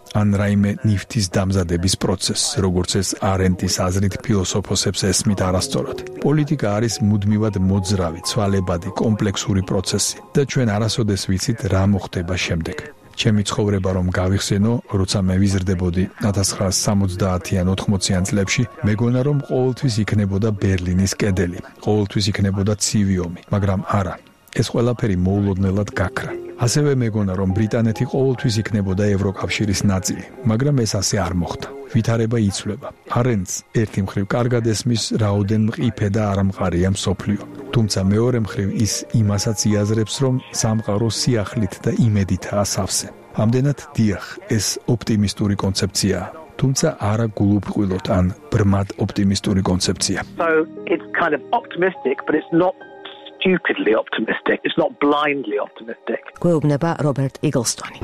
ან რაიმე ნივთის დამზადების პროცესს, როგორც ეს არენტის აზრით ფილოსოფოსებს ესმით არასწორად. პოლიტიკა არის მუდმივად მოძრავი, ცვალებადი, კომპლექსური პროცესი და ჩვენ არასოდეს ვიცით რა მოხდება შემდეგ. ჩემი ცხოვრება რომ გავიხსენო, როცა მე ვიზრდებოდი 1970-ან 80-იან წლებში, მეგონა რომ ყოველთვის იქნებოდა ბერლინის კედელი, ყოველთვის იქნებოდა ცივი ომი, მაგრამ არა. ეს ყველაფერი მოულოდნელად გაქრა. ასევე მეგონა რომ ბრიტანეთი ყოველთვის იქნებოდა ევროკავშირის ნაწილი, მაგრამ ეს ასე არ მოხდა. ვითარება იცვლება. არენდს ერთი მხრივ კარგად ესმის რაოდენ მყიფე და არამყარია მსოფლიო. თუმცა მეორე მხრივ ის იმასაც იაზრებს, რომ სამყარო სიახლით და იმედითაა სავსე. ამდენად დიახ, ეს ოპტიმისტური კონცეფციაა. თუმცა არა გულუბრყვილოდ ან ბრმად ოპტიმისტური კონცეფცია. So it's kind of optimistic, but it's not stupidly optimistic. It's not blindly optimistic. გვეუბნება რობერტ იგლსტონი.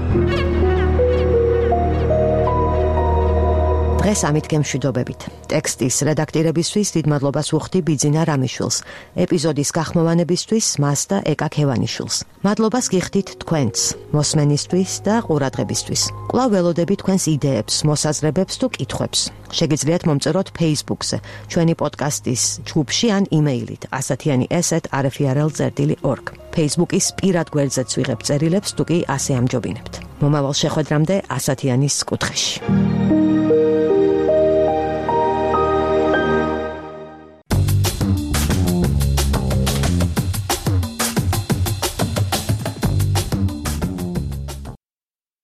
დღეს ამით გემშვიდობებით. ტექსტის რედაქტირებისთვის დიდ მადლობას ვუხდი ბიძინა რამიშვილს, ეპიზოდის გახმოვანებისთვის მას და ეკა ქევანიშვილს. მადლობას გიხდით თქვენს, მოსმენისთვის და ყურადღებისთვის. კვლავ ველოდებით თქვენს იდეებს, მოსაზრებებს თუ კითხვებს. შეგიძლიათ მომწეროთ Facebook-ზე, ჩვენი პოდკასტის ჯგუფში ან იმეილით asatiyani@rfrl.org. Facebook-ის პირად გვერდზეც ვიღებ წერილებს, თუ კი ასე ამჯობინებთ. მომავალ შეხვედრამდე ასათიანის კუთხეში.